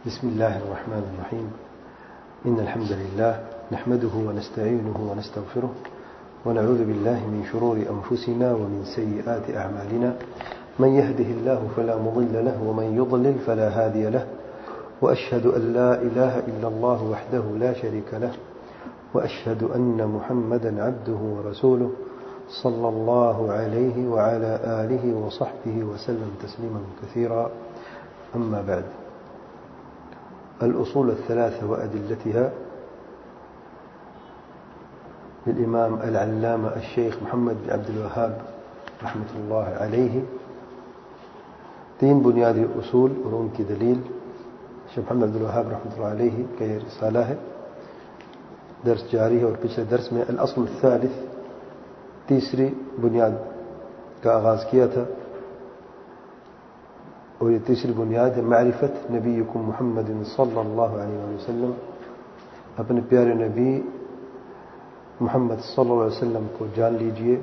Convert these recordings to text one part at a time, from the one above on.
بسم الله الرحمن الرحيم. إن الحمد لله نحمده ونستعينه ونستغفره ونعوذ بالله من شرور أنفسنا ومن سيئات أعمالنا. من يهده الله فلا مضل له ومن يضلل فلا هادي له. وأشهد أن لا إله إلا الله وحده لا شريك له. وأشهد أن محمدا عبده ورسوله صلى الله عليه وعلى آله وصحبه وسلم تسليما كثيرا. أما بعد. الأصول الثلاثة وأدلتها للإمام العلامة الشيخ محمد بن عبد الوهاب رحمة الله عليه. 3 بنیادی اصول اور ان کی دلیل شیخ محمد عبد الوهاب رحمۃ اللہ علیہ کا یہ رسالہ ہے. درس جاری ہے اور پچھلے درس میں الاصل الثالث تیسری بنیاد کا آغاز کیا تھا، اور یہ تیسری بنیاد ہے معرفت نبیکم محمد صلی اللہ علیہ وسلم. اپنے پیارے نبی محمد صلی اللہ علیہ وسلم کو جان لیجئے.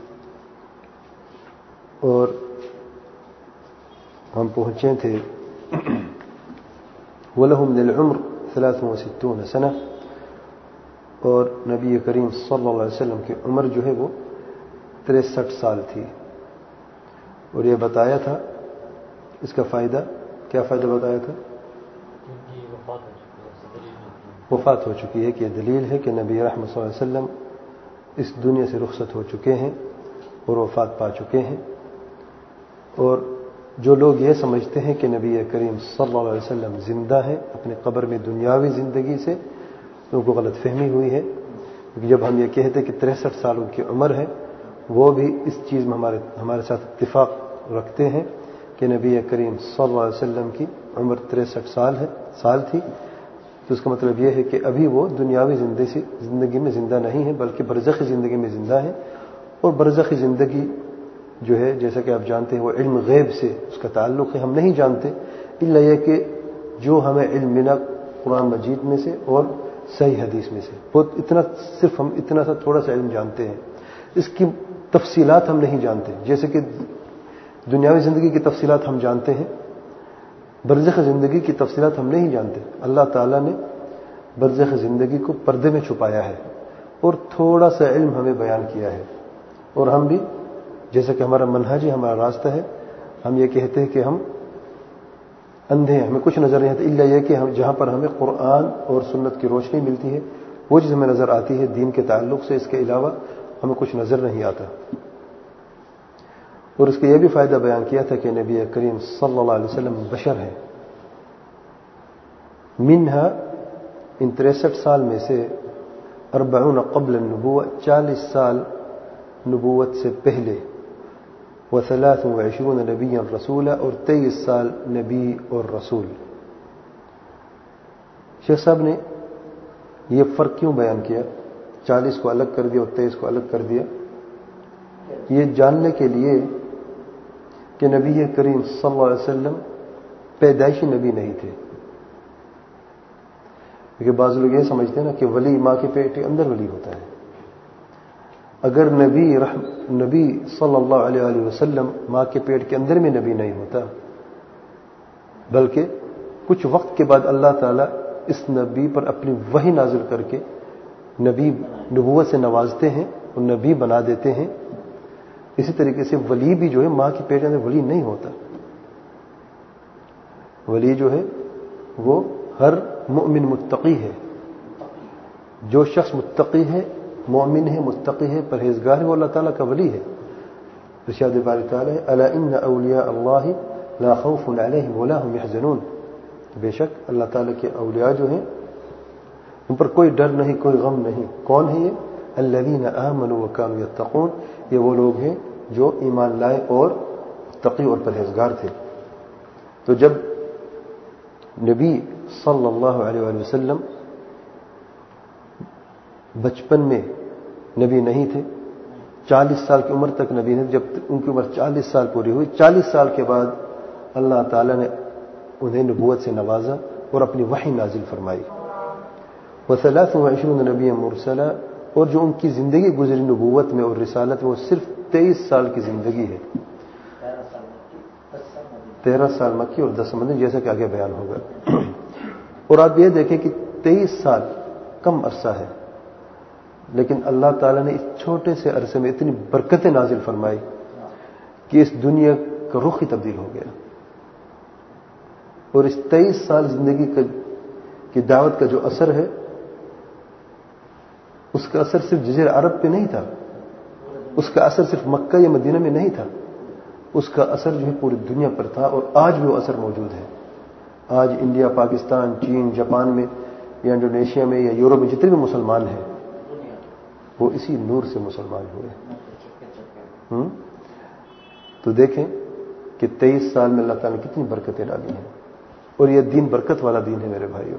اور ہم پہنچے تھے وَلَهُ مِنَ الْعُمْرِ 63 سنہ، اور نبی کریم صلی اللہ علیہ وسلم کی عمر جو ہے وہ 63 سال تھی. اور یہ بتایا تھا اس کا فائدہ، کیا فائدہ بتایا تھا؟ وفات ہو چکی ہے، کہ یہ دلیل ہے کہ نبی رحمت صلی اللہ علیہ وسلم اس دنیا سے رخصت ہو چکے ہیں اور وفات پا چکے ہیں. اور جو لوگ یہ سمجھتے ہیں کہ نبی کریم صلی اللہ علیہ وسلم زندہ ہیں اپنے قبر میں دنیاوی زندگی سے، ان کو غلط فہمی ہوئی ہے. کیونکہ جب ہم یہ کہتے کہ 63 سال ان کی عمر ہے، وہ بھی اس چیز میں ہمارے ساتھ اتفاق رکھتے ہیں کہ نبی کریم صلی اللہ علیہ وسلم کی عمر 63 سال تھی. تو اس کا مطلب یہ ہے کہ ابھی وہ دنیاوی زندگی میں زندہ نہیں ہے، بلکہ برزخی زندگی میں زندہ ہے. اور برزخی زندگی جو ہے، جیسا کہ آپ جانتے ہیں، وہ علم غیب سے اس کا تعلق ہے. ہم نہیں جانتے الا یہ کہ جو ہمیں علم ملا قرآن مجید میں سے اور صحیح حدیث میں سے، وہ صرف ہم اتنا سا تھوڑا سا علم جانتے ہیں. اس کی تفصیلات ہم نہیں جانتے. جیسے کہ دنیاوی زندگی کی تفصیلات ہم جانتے ہیں، برزخ زندگی کی تفصیلات ہم نہیں جانتے. اللہ تعالیٰ نے برزخ زندگی کو پردے میں چھپایا ہے اور تھوڑا سا علم ہمیں بیان کیا ہے. اور ہم بھی، جیسا کہ ہمارا منہج ہے، ہمارا راستہ ہے، ہم یہ کہتے ہیں کہ ہم اندھے ہیں، ہمیں کچھ نظر نہیں آتا الا یہ کہ جہاں پر ہمیں قرآن اور سنت کی روشنی ملتی ہے وہ چیز ہمیں نظر آتی ہے دین کے تعلق سے. اس کے علاوہ ہمیں کچھ نظر نہیں آتا. اور اس کا یہ بھی فائدہ بیان کیا تھا کہ نبی کریم صلی اللہ علیہ وسلم بشر ہیں. منہا، ان 63 سال میں سے 40 قبل النبوہ، 40 سال نبوت سے پہلے، و23 نبیا رسولا، اور 23 سال نبی اور رسول. شیخ صاحب نے یہ فرق کیوں بیان کیا؟ 40 کو الگ کر دیا اور 23 کو الگ کر دیا. یہ جاننے کے لیے کہ نبی کریم صلی اللہ علیہ وسلم پیدائشی نبی نہیں تھے. کیونکہ بعض لوگ یہ سمجھتے ہیں نا کہ ولی ماں کے پیٹ کے اندر ولی ہوتا ہے. اگر نبی صلی اللہ علیہ وسلم ماں کے پیٹ کے اندر میں نبی نہیں ہوتا، بلکہ کچھ وقت کے بعد اللہ تعالیٰ اس نبی پر اپنی وحی نازل کر کے نبوت سے نوازتے ہیں اور نبی بنا دیتے ہیں. اسی طریقے سے ولی بھی جو ہے ماں کے پیٹ کے اندر ولی نہیں ہوتا. ولی جو ہے وہ ہر مؤمن متقی ہے. جو شخص متقی ہے، مومن ہے، متقی ہے، پرہیزگار ہے، وہ اللہ تعالیٰ کا ولی ہے. ارشاد باری تعالیٰ ہے الا ان اولیاء اللہ لا خوف علیہم ولا هم يحزنون. بے شک اللہ تعالیٰ کے اولیاء جو ہیں ان پر کوئی ڈر نہیں، کوئی غم نہیں. کون ہے یہ؟ الذین آمنوا وکانوا یتقون. یہ وہ لوگ ہیں جو ایمان لائے اور متقی اور پرہیزگار تھے. تو جب نبی صلی اللہ علیہ وسلم بچپن میں نبی نہیں تھے، 40 سال کی عمر تک نبی نہیں، جب ان کی عمر 40 سال پوری ہوئی، 40 سال کے بعد اللہ تعالیٰ نے انہیں نبوت سے نوازا اور اپنی وحی نازل فرمائی. و23 نبی مرسلا، اور جو ان کی زندگی گزری نبوت میں اور رسالت میں وہ صرف 23 سال کی زندگی ہے. 13 سال مکی اور 10 مدنی، جیسا کہ آگے بیان ہوگا. اور آپ یہ دیکھیں کہ 23 سال کم عرصہ ہے، لیکن اللہ تعالیٰ نے اس چھوٹے سے عرصے میں اتنی برکتیں نازل فرمائی کہ اس دنیا کا رخ ہی تبدیل ہو گیا. اور اس 23 سال زندگی کی دعوت کا جو اثر ہے، اس کا اثر صرف جزیرہ عرب پہ نہیں تھا، اس کا اثر صرف مکہ یا مدینہ میں نہیں تھا، اس کا اثر جو ہے پوری دنیا پر تھا، اور آج بھی وہ اثر موجود ہے. آج انڈیا، پاکستان، چین، جاپان میں یا انڈونیشیا میں یا یورپ میں جتنے بھی مسلمان ہیں وہ اسی نور سے مسلمان ہوئے. تو دیکھیں کہ 23 سال میں اللہ تعالیٰ نے کتنی برکتیں ڈالی ہیں. اور یہ دین برکت والا دین ہے میرے بھائیوں.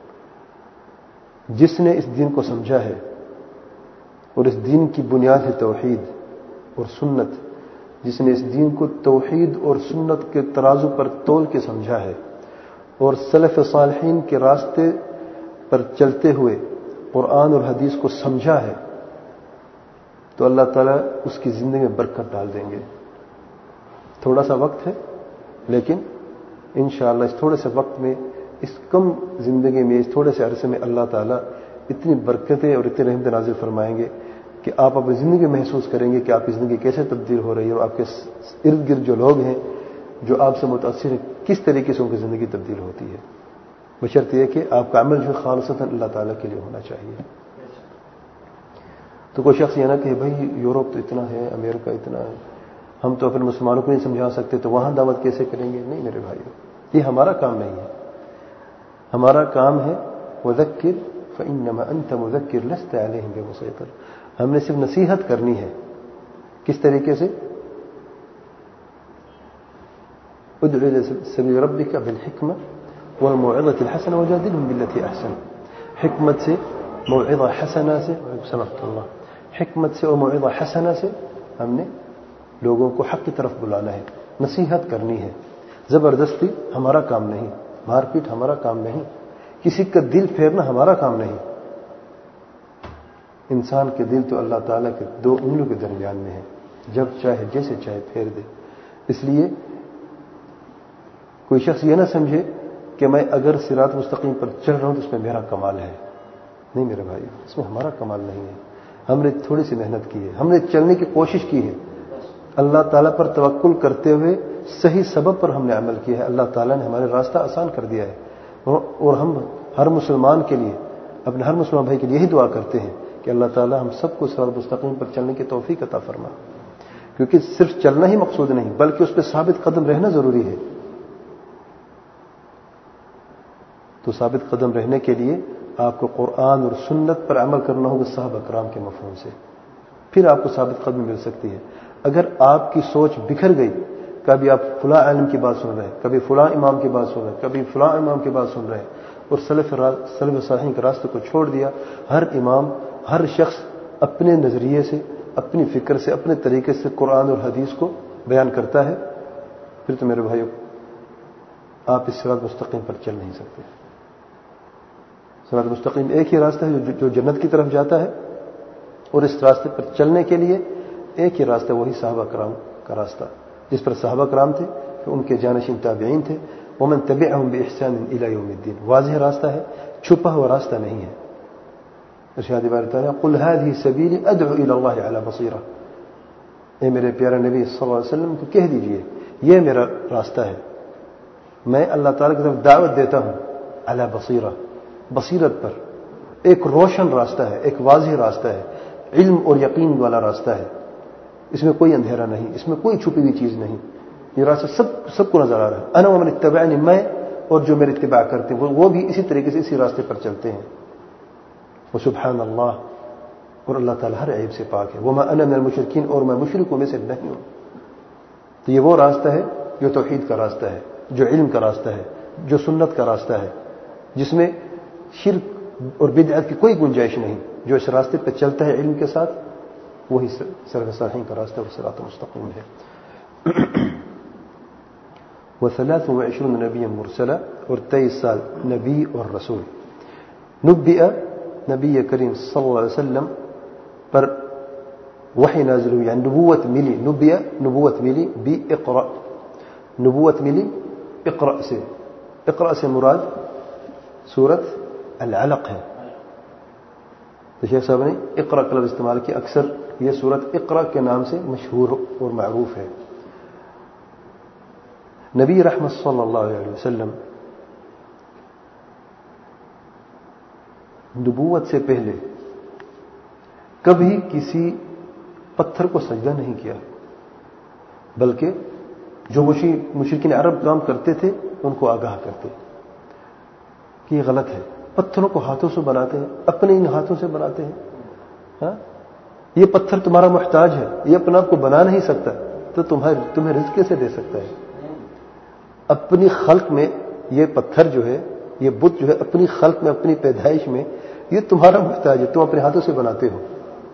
جس نے اس دین کو سمجھا ہے اور اس دین کی بنیاد ہے توحید اور سنت، جس نے اس دین کو توحید اور سنت کے ترازو پر تول کے سمجھا ہے اور سلف صالحین کے راستے پر چلتے ہوئے قرآن اور حدیث کو سمجھا ہے، تو اللہ تعالیٰ اس کی زندگی میں برکت ڈال دیں گے. تھوڑا سا وقت ہے، لیکن انشاءاللہ اس تھوڑے سے وقت میں، اس کم زندگی میں، اس تھوڑے سے عرصے میں اللہ تعالیٰ اتنی برکتیں اور اتنی رحمتیں نازل فرمائیں گے کہ آپ اپنی زندگی محسوس کریں گے کہ آپ کی زندگی کیسے تبدیل ہو رہی ہے، اور آپ کے ارد گرد جو لوگ ہیں جو آپ سے متاثر ہیں کس طریقے سے ان کی زندگی تبدیل ہوتی ہے. بشرط یہ کہ آپ کا عمل جو خالصتاً اللہ تعالیٰ کے لیے ہونا چاہیے. تو کوئی شخص یہ نہ کہ بھائی یورپ تو اتنا ہے، امریکہ اتنا ہے، ہم تو اپنے مسلمانوں کو نہیں سمجھا سکتے، تو وہاں دعوت کیسے کریں گے؟ نہیں میرے بھائیو، یہ ہمارا کام نہیں ہے. ہمارا کام ہے وذکر فإنما أنت مذکر لست علیہم بمسیطر. ہم نے صرف نصیحت کرنی ہے. کس طریقے سے؟ ادعو الی سبیل ربک بالحکمہ والموعظۃ الحسنہ وجادلہم باللتی احسن. حکمت سے، موعظہ حسنہ سے، حکمت سے اور موعظہ حسنہ سے ہم نے لوگوں کو حق کی طرف بلانا ہے، نصیحت کرنی ہے. زبردستی ہمارا کام نہیں، مار پیٹ ہمارا کام نہیں، کسی کا دل پھیرنا ہمارا کام نہیں. انسان کے دل تو اللہ تعالیٰ کے 2 انگلیوں کے درمیان میں ہے، جب چاہے جیسے چاہے پھیر دے. اس لیے کوئی شخص یہ نہ سمجھے کہ میں اگر صراط مستقیم پر چل رہا ہوں تو اس میں میرا کمال ہے. نہیں میرے بھائی، اس میں ہمارا کمال نہیں ہے. ہم نے تھوڑی سی محنت کی ہے، ہم نے چلنے کی کوشش کی ہے، اللہ تعالیٰ پر توکل کرتے ہوئے صحیح سبب پر ہم نے عمل کیا ہے. اللہ تعالیٰ نے ہمارے راستہ آسان کر دیا ہے. اور ہم ہر مسلمان کے لیے، اپنے ہر مسلمان بھائی کے لیے یہی دعا کرتے ہیں کہ اللہ تعالیٰ ہم سب کو صراط مستقیم پر چلنے کی توفیق عطا فرما. کیونکہ صرف چلنا ہی مقصود نہیں، بلکہ اس پہ ثابت قدم رہنا ضروری ہے. تو ثابت قدم رہنے کے لیے آپ کو قرآن اور سنت پر عمل کرنا ہوگا صحابہ کرام کے مفہوم سے، پھر آپ کو ثابت قدم مل سکتی ہے. اگر آپ کی سوچ بکھر گئی، کبھی آپ فلاں عالم کی بات سن رہے ہیں، کبھی فلاں امام کی بات سن رہے ہیں، کبھی فلاں امام کی بات سن رہے ہیں، اور سلف صالحین کے راستے کو چھوڑ دیا، ہر امام، ہر شخص اپنے نظریے سے، اپنی فکر سے، اپنے طریقے سے قرآن اور حدیث کو بیان کرتا ہے، پھر تو میرے بھائیو آپ اس صراط مستقیم پر چل نہیں سکتے. صراط مستقیم ایک ہی راستہ ہے جو جنت کی طرف جاتا ہے، اور اس راستے پر چلنے کے لیے ایک ہی راستہ، وہی صحابہ کرام کا راستہ جس پر صحابہ کرام تھے، کہ ان کے جانشین تابعین تھے. ومن تبعهم بإحسان إلى يوم الدين. واضح راستہ ہے، چھپا ہوا راستہ نہیں ہے. ارشاد باری تعالیٰ قل هذه سبیلی ادعو الى اللہ علی بصیرہ. اے میرے پیارے نبی صلی اللہ علیہ وسلم کو کہہ دیجئے یہ میرا راستہ ہے، میں اللہ تعالیٰ کی طرف دعوت دیتا ہوں، علی بصیرہ، بصیرت پر. ایک روشن راستہ ہے، ایک واضح راستہ ہے، علم اور یقین والا راستہ ہے. اس میں کوئی اندھیرا نہیں، اس میں کوئی چھپی ہوئی چیز نہیں. یہ راستہ سب کو نظر آ رہا ہے. انا ومن اتبعنی، میں اور جو میرے اتباع کرتے ہیں وہ بھی اسی طریقے سے اسی راستے پر چلتے ہیں. وسبحان اللہ، اور اللہ تعالیٰ ہر عیب سے پاک ہے. وما انا من المشرکین، اور میں مشرکوں میں سے نہیں ہوں. تو یہ وہ راستہ ہے جو توحید کا راستہ ہے، جو علم کا راستہ ہے، جو سنت کا راستہ ہے، جس میں شرک اور بدعت کی کوئی گنجائش نہیں. جو اس راستے پہ چلتا ہے علم کے ساتھ، وہی سلف صالحین کا راستہ، وہ صراط مستقیم ہے. و23 نبی مرسلا، اور 23 سال نبی اور رسول. نبئ، نبی کریم صلی اللہ علیہ وسلم پر وحی نازل ہوئی، یعنی نبوت ملی. نبئ، نبوت ملی. بی اقرأ، نبوت ملی اقرأ سے. اقرأ سے مراد سورت العلق ہے. تو شیخ صاحب نے اقرا کا لفظ استعمال کیا. اکثر یہ سورت اقرا کے نام سے مشہور اور معروف ہے. نبی رحمت صلی اللہ علیہ وسلم نبوت سے پہلے کبھی کسی پتھر کو سجدہ نہیں کیا، بلکہ جو مشرکین عرب کام کرتے تھے ان کو آگاہ کرتے کہ یہ غلط ہے. پتھروں کو ہاتھوں سے بناتے ہیں، اپنے ان ہاتھوں سے بناتے ہیں. ہاں، یہ پتھر تمہارا محتاج ہے، یہ اپنے آپ کو بنا نہیں سکتا، تو تمہیں رزق کیسے دے سکتا ہے؟ اپنی خلق میں یہ پتھر جو ہے، یہ بت جو ہے، اپنی خلق میں، اپنی پیدائش میں یہ تمہارا محتاج ہے، تم اپنے ہاتھوں سے بناتے ہو.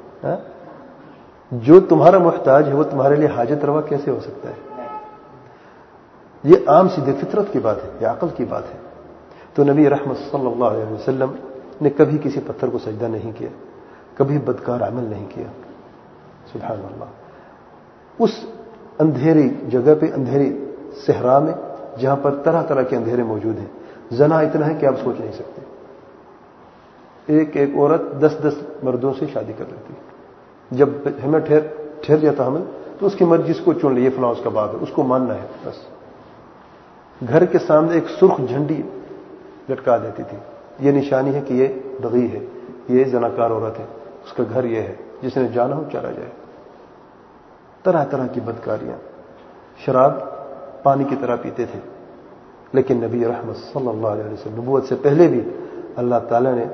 جو تمہارا محتاج ہے وہ تمہارے لیے حاجت روا کیسے ہو سکتا ہے؟ یہ عام سیدھے فطرت کی بات ہے، یہ عقل کی بات ہے. تو نبی رحمت صلی اللہ علیہ وسلم نے کبھی کسی پتھر کو سجدہ نہیں کیا، کبھی بدکار عمل نہیں کیا. سبحان اللہ. اس اندھیری جگہ پہ، اندھیری صحرا میں، جہاں پر طرح طرح کے اندھیرے موجود ہیں، زنا اتنا ہے کہ آپ سوچ نہیں سکتے. ایک ایک عورت 10 مردوں سے شادی کر لیتی. جب ہمیں ٹھہر جاتا حمل تو اس کی مرضی، جس کو چن لے، یہ فلاں اس کا باپ ہے، اس کو ماننا ہے بس. گھر کے سامنے ایک سرخ جھنڈی لٹکا دیتی تھی، یہ نشانی ہے کہ یہ بغی ہے، یہ زناکار عورت ہے، اس کا گھر یہ ہے، جس نے جانا ہو چلا جائے. طرح طرح کی بدکاریاں. شراب پانی کی طرح پیتے تھے. لیکن نبی رحمت صلی اللہ علیہ وسلم نبوت سے پہلے بھی اللہ تعالی نے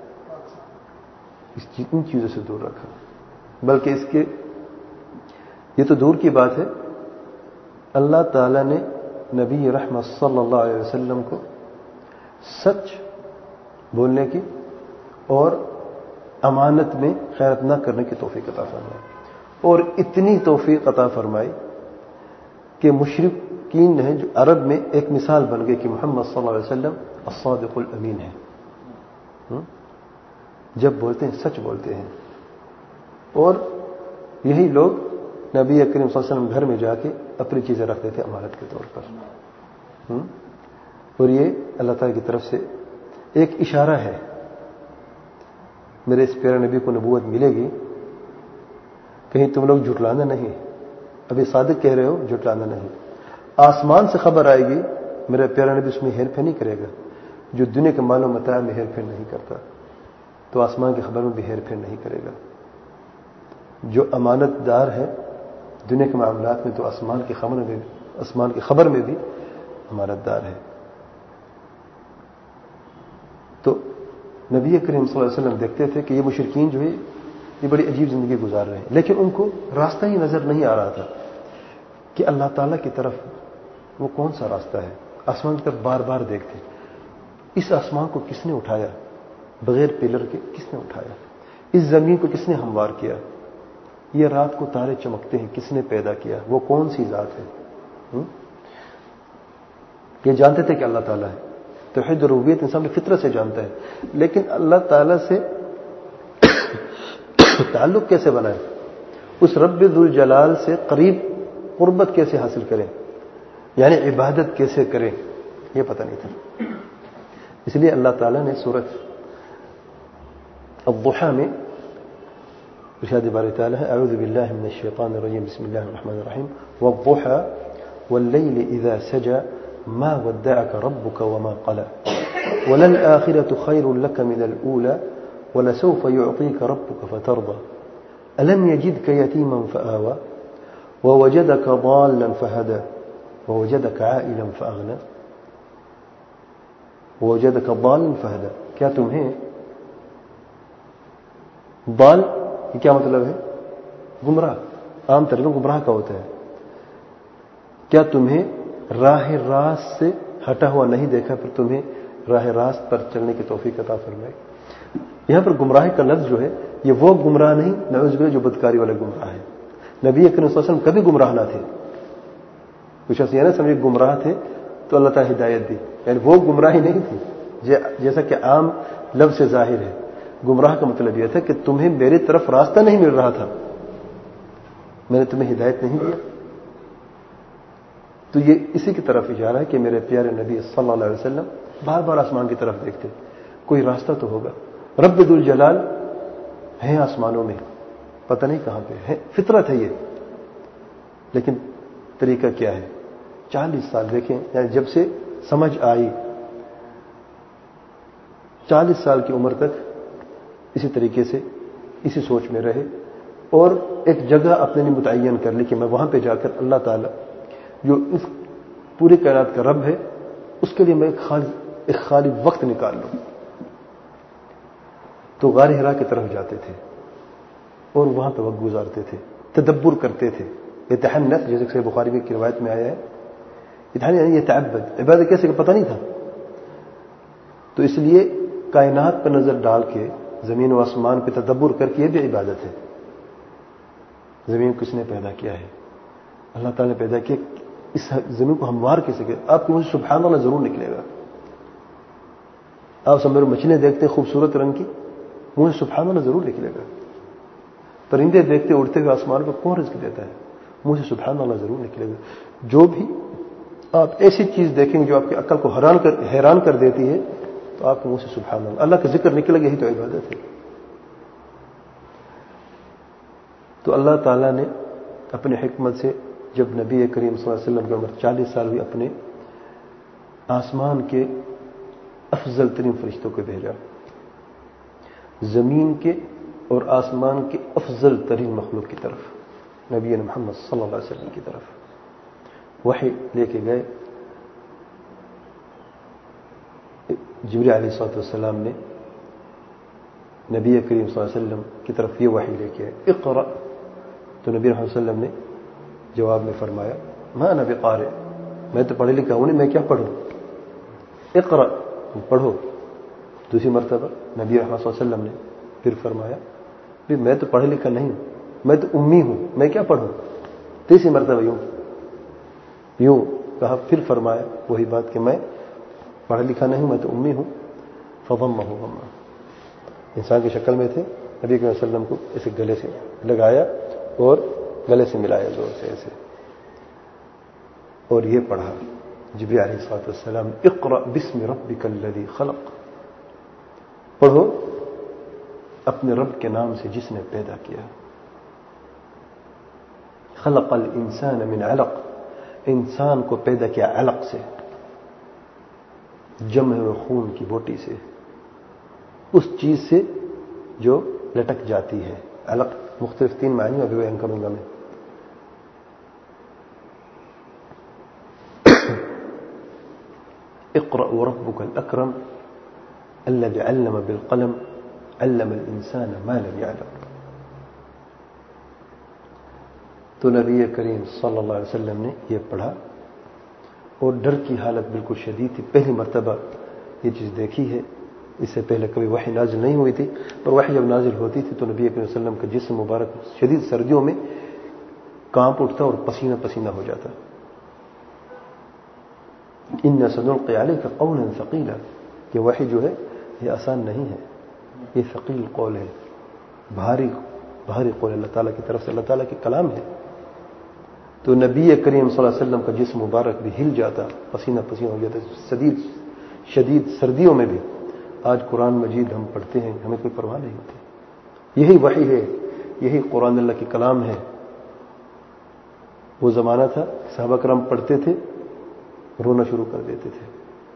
ان چیزوں سے دور رکھا. بلکہ یہ تو دور کی بات ہے، اللہ تعالی نے نبی رحمت صلی اللہ علیہ وسلم کو سچ بولنے کی اور امانت میں خیانت نہ کرنے کی توفیق عطا فرمائی. اور اتنی توفیق عطا فرمائی کہ مشرکین نے جو عرب میں ایک مثال بن گئی کہ محمد صلی اللہ علیہ وسلم الصادق الامین ہے. جب بولتے ہیں سچ بولتے ہیں. اور یہی لوگ نبی کریم صلی اللہ علیہ وسلم گھر میں جا کے اپنی چیزیں رکھتے تھے امانت کے طور پر. اور یہ اللہ تعالی کی طرف سے ایک اشارہ ہے. میرے اس پیارے نبی کو نبوت ملے گی، کہیں تم لوگ جھٹلانا نہیں. ابھی صادق کہہ رہے ہو، جھٹلانا نہیں. آسمان سے خبر آئے گی، میرا پیارا نبی اس میں ہیر پھیر نہیں کرے گا. جو دنیا کے مال و متاع میں ہیر پھیر نہیں کرتا، تو آسمان کی خبر میں بھی ہیر پھیر نہیں کرے گا. جو امانت دار ہے دنیا کے معاملات میں، تو آسمان کی خبر میں بھی امانت دار ہے. تو نبی کریم صلی اللہ علیہ وسلم دیکھتے تھے کہ یہ مشرکین جو ہے یہ بڑی عجیب زندگی گزار رہے ہیں، لیکن ان کو راستہ ہی نظر نہیں آ رہا تھا کہ اللہ تعالیٰ کی طرف وہ کون سا راستہ ہے. آسمان کی طرف بار بار دیکھتے، اس آسمان کو کس نے اٹھایا؟ بغیر پلر کے کس نے اٹھایا؟ اس زمین کو کس نے ہموار کیا؟ یہ رات کو تارے چمکتے ہیں، کس نے پیدا کیا؟ وہ کون سی ذات ہے؟ یہ جانتے تھے کہ اللہ تعالیٰ ہے. توحید ربوبیت انسان کی فطرت سے جانتا ہے، لیکن اللہ تعالیٰ سے تعلق کیسے بنائے، اس رب ذوالجلال سے قریب قربت کیسے حاصل کریں، یعنی عبادت کیسے کریں، یہ پتہ نہیں تھا. اس لیے اللہ تعالیٰ نے سورۃ الضحیٰ میں ارشاد باری تعالیٰ ہے، اعوذ باللہ من الشیطان الرجیم، بسم اللہ الرحمن الرحیم، والضحیٰ واللیل اذا سجى ما ودعك ربك وما قلى وللآخرة خير لك من الأولى ولسوف يعطيك ربك فترضى ألم يجدك يتيما فآوى ووجدك ضالا فهدى ووجدك عائلا فأغنى ووجدك ضالا فهدى. کیا تمہیں ضال یہ کیا مطلب ہے؟ گمراہ. عام طریقے گمراہ کا ہوتا ہے. کیا تمہیں راہ راست سے ہٹا ہوا نہیں دیکھا پھر تمہیں راہ راست پر چلنے کی توفیق عطا فرمائے. یہاں پر گمراہی کا لفظ جو ہے یہ وہ گمراہ نہیں نعوذ باللہ جو بدکاری والے گمراہ ہے. نبی کریم صلی اللہ علیہ وسلم کبھی گمراہ نہ تھے. کچھ ایسے نہ سمجھے گمراہ تھے تو اللہ تعالیٰ ہدایت دی، یعنی وہ گمراہی نہیں تھی جیسا کہ عام لفظ سے ظاہر ہے. گمراہ کا مطلب یہ تھا کہ تمہیں میری طرف راستہ نہیں مل رہا تھا، میں نے تمہیں ہدایت نہیں دیا. تو یہ اسی کی طرف اشارہ ہے کہ میرے پیارے نبی صلی اللہ علیہ وسلم بار بار آسمان کی طرف دیکھتے، کوئی راستہ تو ہوگا، رب ذو الجلال ہیں آسمانوں میں، پتہ نہیں کہاں پہ ہے، فطرت ہے یہ، لیکن طریقہ کیا ہے؟ 40 سال دیکھیں، یعنی جب سے سمجھ آئی 40 سال کی عمر تک اسی طریقے سے اسی سوچ میں رہے، اور ایک جگہ اپنے لیے متعین کر لی کہ میں وہاں پہ جا کر اللہ تعالیٰ جو اس پوری کائنات کا رب ہے اس کے لیے میں ایک خالی وقت نکال لوں۔ تو غار حرا کی طرف جاتے تھے اور وہاں پہ وقت گزارتے تھے، تدبر کرتے تھے، یتحنث، جیسے کہ بخاری کی روایت میں آیا ہے، یعنی یتعبد، عبادت کیسے کہ پتہ نہیں تھا، تو اس لیے کائنات پر نظر ڈال کے زمین و آسمان پہ تدبر کر کے یہ بھی عبادت ہے۔ زمین کس نے پیدا کیا ہے؟ اللہ تعالیٰ نے پیدا کیا، اس زمین کو ہموار کیسے کیا؟ آپ کو مجھے سبحان اللہ ضرور نکلے گا۔ آپ سمجھو مچھلیاں دیکھتے خوبصورت رنگ کی، مجھے سبحان اللہ ضرور نکلے گا۔ پرندے دیکھتے اڑتے ہوئے آسمان پر، کون رزق دیتا ہے؟ مجھے سبحان اللہ ضرور نکلے گا۔ جو بھی آپ ایسی چیز دیکھیں گے جو آپ کی عقل کو حیران کر دیتی ہے، تو آپ کے منہ سے سبحان اللہ، اللہ کا ذکر نکلے گا، یہی تو عبادت ہے۔ تو اللہ تعالیٰ نے اپنے حکمت سے جب نبی کریم صلی اللہ علیہ وسلم کی عمر 40 سال ہوئی، اپنے آسمان کے افضل ترین فرشتوں کو بھیجا، زمین کے اور آسمان کے افضل ترین مخلوق کی طرف، نبی محمد صلی اللہ علیہ وسلم کی طرف وحی لے کے گئے۔ جبریل علیہ الصلوۃ والسلام نے نبی کریم صلی اللہ علیہ وسلم کی طرف یہ وحی لے کے آئے، اقرأ، تو نبی صلی اللہ علیہ وسلم نے جواب میں فرمایا، ما انا بقارئ، میں تو پڑھے لکھا ہوں نہیں، میں کیا پڑھوں؟ اقرأ، تم پڑھو۔ دوسری مرتبہ نبی صلی اللہ علیہ وسلم نے پھر فرمایا، میں تو پڑھے لکھا نہیں ہوں، میں تو امی ہوں، میں کیا پڑھوں؟ تیسری مرتبہ یوں کہا، پھر فرمایا وہی بات کہ میں پڑھا لکھا نہیں ہوں، میں تو امی ہوں۔ فضمہ غما، انسان کی شکل میں تھے، نبی صلی اللہ علیہ وسلم کو اسے گلے سے لگایا اور گلے سے ملایا زور سے ایسے، اور یہ پڑھا جبریل علیہ الصلوۃ والسلام، اقرأ باسم ربک الذی خلق، پڑھو اپنے رب کے نام سے جس نے پیدا کیا۔ خلق الانسان من علق، انسان کو پیدا کیا علق سے، جمع خون کی بوٹی سے، اس چیز سے جو لٹک جاتی ہے۔ علق مختلف 3 معنی ابھی بیان کروں گا میں۔ اقرأ وربك الأكرم الذي علم بالقلم علم الإنسان ما لم يعلم۔ تو نبی کریم صلی اللہ علیہ وسلم نے یہ پڑھا اور ڈر کی حالت بالکل شدید تھی، پہلی مرتبہ یہ چیز دیکھی ہے، اس سے پہلے کبھی وحی نازل نہیں ہوئی تھی، اور وحی جب نازل ہوتی تھی تو نبی کریم صلی اللہ علیہ وسلم کا جسم مبارک شدید سردیوں میں کانپ اٹھتا اور پسینہ پسینہ ہو جاتا۔ ان سنلقی علیک قولا ثقیلا، یہ وحی جو ہے یہ آسان نہیں ہے، یہ ثقیل قول ہے، بھاری قول اللہ تعالیٰ کی طرف سے، اللہ تعالیٰ کے کلام ہے۔ تو نبی کریم صلی اللہ علیہ وسلم کا جسم مبارک بھی ہل جاتا، پسینہ پسینہ ہو جاتا شدید سردیوں میں بھی۔ آج قرآن مجید ہم پڑھتے ہیں، ہمیں کوئی پرواہ نہیں ہوتی، یہی وحی ہے، یہی قرآن اللہ کے کلام ہے۔ وہ زمانہ تھا صحابہ کرام پڑھتے تھے، رونا شروع کر دیتے تھے۔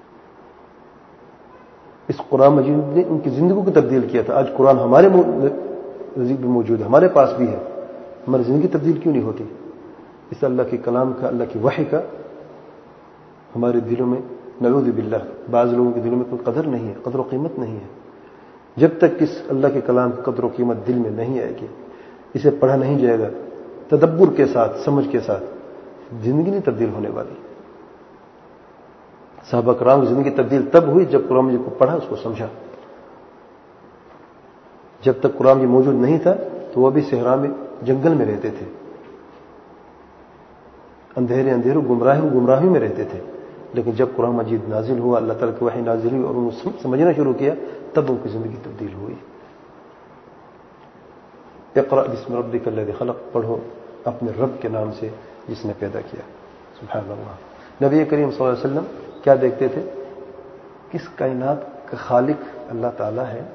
اس قرآن مجید نے ان کی زندگی کو تبدیل کیا تھا۔ آج قرآن ہمارے نزدیک بھی موجود ہے، ہمارے پاس بھی ہے، ہماری زندگی تبدیل کیوں نہیں ہوتی؟ اس اللہ کے کلام کا، اللہ کی وحی کا ہمارے دلوں میں نعوذ باللہ بعض لوگوں کے دلوں میں کوئی قدر نہیں ہے، قدر و قیمت نہیں ہے۔ جب تک اس اللہ کے کلام کی قدر و قیمت دل میں نہیں آئے گی، اسے پڑھا نہیں جائے گا تدبر کے ساتھ، سمجھ کے ساتھ، زندگی نہیں تبدیل ہونے والی۔ صحابہ کرام کی زندگی تبدیل تب ہوئی جب قرآن مجید کو پڑھا، اس کو سمجھا۔ جب تک قرآن مجید موجود نہیں تھا تو وہ بھی صحرا میں، جنگل میں رہتے تھے، اندھیروں گمراہی میں رہتے تھے، لیکن جب قرآن مجید نازل ہوا، اللہ تعالیٰ کی وحی نازل ہوئی اور انہوں نے سمجھنا شروع کیا، تب ان کی زندگی تبدیل ہوئی۔ اقرأ باسم ربک الذی خلق، پڑھو اپنے رب کے نام سے جس نے پیدا کیا۔ سبحان اللہ۔ نبی کریم صلی اللہ علیہ وسلم کیا دیکھتے تھے اس کائنات کا خالق اللہ تعالیٰ ہے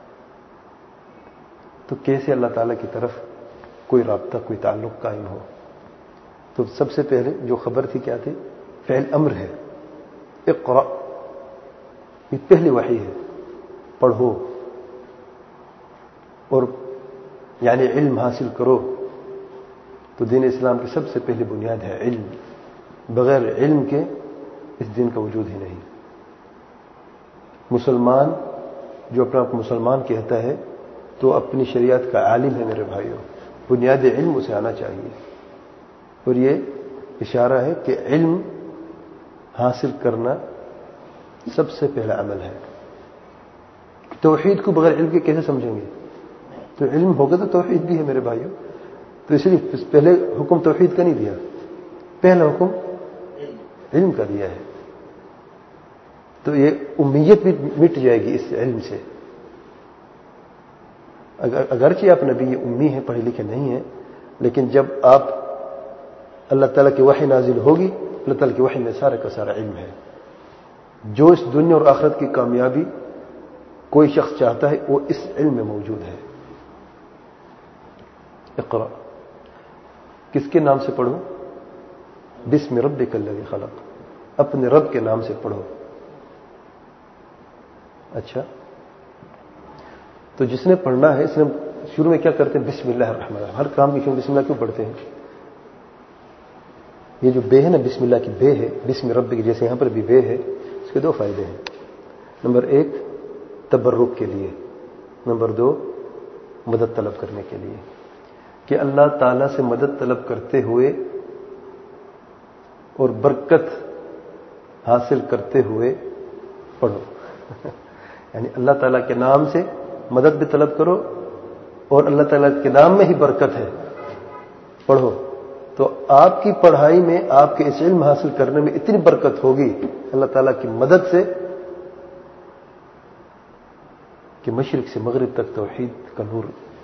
تو کیسے اللہ تعالیٰ کی طرف کوئی رابطہ کوئی تعلق قائم ہو؟ تو سب سے پہلے جو خبر تھی کیا تھی؟ فعل امر ہے، اقرأ، یہ پہلی وحی ہے، پڑھو اور یعنی علم حاصل کرو۔ تو دین اسلام کی سب سے پہلی بنیاد ہے علم، بغیر علم کے اس دین کا وجود ہی نہیں۔ مسلمان جو اپنا آپ مسلمان کہتا ہے تو اپنی شریعت کا عالم ہے میرے بھائیوں، بنیاد علم اسے آنا چاہیے، اور یہ اشارہ ہے کہ علم حاصل کرنا سب سے پہلا عمل ہے۔ توحید کو بغیر علم کے کیسے سمجھیں گے؟ تو علم ہوگا تو توحید بھی ہے میرے بھائیوں۔ تو اس لیے پہلے حکم توحید کا نہیں دیا، پہلا حکم علم کا دیا ہے۔ تو یہ امیت بھی مٹ جائے گی اس علم سے۔ اگرچہ آپ نبی امی ہیں، پڑھے لکھے نہیں ہیں، لیکن جب آپ اللہ تعالیٰ کی وحی نازل ہوگی، اللہ تعالیٰ کی وحی میں سارا کا سارا علم ہے۔ جو اس دنیا اور آخرت کی کامیابی کوئی شخص چاہتا ہے وہ اس علم میں موجود ہے۔ اقرأ، کس کے نام سے پڑھو؟ بسم ربک الذی خلق، اپنے رب کے نام سے پڑھو۔ اچھا، تو جس نے پڑھنا ہے اس نے شروع میں کیا کرتے ہیں؟ بسم اللہ الرحمن الرحیم۔ ہر کام کی شروع بسم اللہ کیوں پڑھتے ہیں؟ یہ جو بے ہے نا، بسم اللہ کی بے ہے، بسم ربک جیسے یہاں پر بھی بے ہے، اس کے دو فائدے ہیں۔ نمبر ایک تبرک کے لیے، نمبر دو مدد طلب کرنے کے لیے، کہ اللہ تعالیٰ سے مدد طلب کرتے ہوئے اور برکت حاصل کرتے ہوئے پڑھو۔ یعنی اللہ تعالیٰ کے نام سے مدد بھی طلب کرو اور اللہ تعالیٰ کے نام میں ہی برکت ہے، پڑھو۔ تو آپ کی پڑھائی میں، آپ کے اس علم حاصل کرنے میں اتنی برکت ہوگی اللہ تعالیٰ کی مدد سے کہ مشرق سے مغرب تک توحید کا نور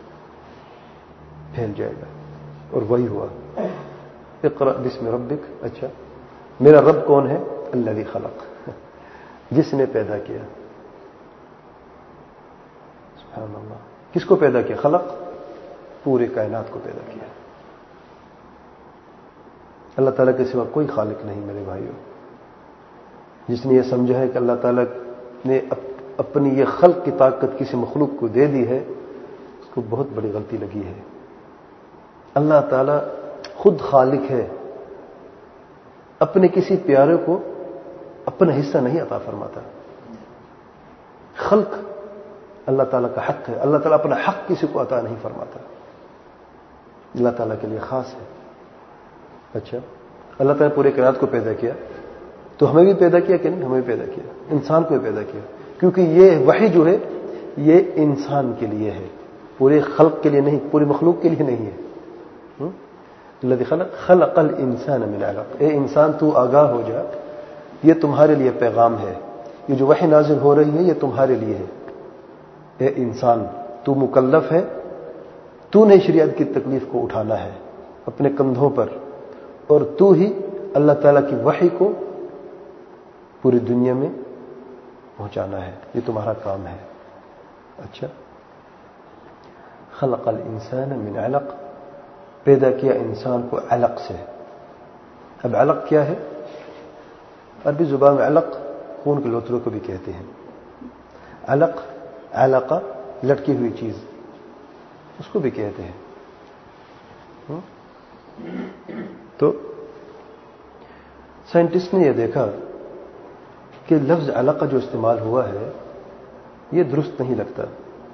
پھیل جائے گا۔ اور وہی ہوا، اقرأ بسم ربک۔ اچھا، میرا رب کون ہے؟ الذی خلق، جس نے پیدا کیا۔ سبحان اللہ، کس کو پیدا کیا؟ خلق، پورے کائنات کو پیدا کیا۔ اللہ تعالیٰ کے سوا کوئی خالق نہیں میرے بھائیوں۔ جس نے یہ سمجھا ہے کہ اللہ تعالیٰ نے اپنی یہ خلق کی طاقت کسی مخلوق کو دے دی ہے، اس کو بہت بڑی غلطی لگی ہے۔ اللہ تعالیٰ خود خالق ہے، اپنے کسی پیارے کو اپنا حصہ نہیں عطا فرماتا۔ خلق اللہ تعالیٰ کا حق ہے، اللہ تعالیٰ اپنا حق کسی کو عطا نہیں فرماتا، اللہ تعالیٰ کے لیے خاص ہے۔ اچھا، اللہ تعالیٰ پورے کائنات کو پیدا کیا، تو ہمیں بھی پیدا کیا کہ نہیں؟ ہمیں بھی پیدا کیا، انسان کو بھی پیدا کیا، کیونکہ یہ وحی جو ہے یہ انسان کے لیے ہے، پورے خلق کے لیے نہیں، پوری مخلوق کے لیے نہیں ہے۔ الذی خلق الانسان من علق، اے انسان تو آگاہ ہو جا، یہ تمہارے لیے پیغام ہے، یہ جو وحی نازل ہو رہی ہے یہ تمہارے لیے ہے۔ اے انسان تو مکلف ہے، تو نے شریعت کی تکلیف کو اٹھانا ہے اپنے کندھوں پر، اور تو ہی اللہ تعالیٰ کی وحی کو پوری دنیا میں پہنچانا ہے، یہ تمہارا کام ہے۔ اچھا، خلق الانسان من علق، پیدا کیا انسان کو علق سے۔ اب علق کیا ہے؟ عربی زبان میں علق خون کے لوتھڑوں کو بھی کہتے ہیں۔ علق، علقہ، لٹکی ہوئی چیز، اس کو بھی کہتے ہیں۔ تو سائنٹسٹ نے یہ دیکھا کہ لفظ علقہ جو استعمال ہوا ہے یہ درست نہیں لگتا۔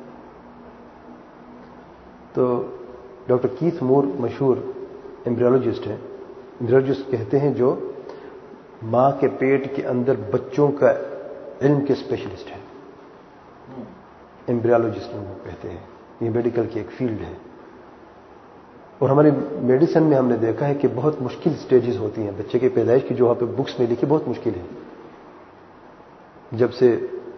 تو ڈاکٹر کیتھ مور مشہور ایمبریولوجسٹ ہیں، ایمبریولوجسٹ کہتے ہیں جو ماں کے پیٹ کے اندر بچوں کا علم کے اسپیشلسٹ ہیں، ایمبریولوجسٹ ان کو کہتے ہیں۔ یہ میڈیکل کی ایک فیلڈ ہے، اور ہماری میڈیسن میں ہم نے دیکھا ہے کہ بہت مشکل سٹیجز ہوتی ہیں بچے کی پیدائش کی، جو وہاں پہ بکس میں لکھی بہت مشکل ہے۔ جب سے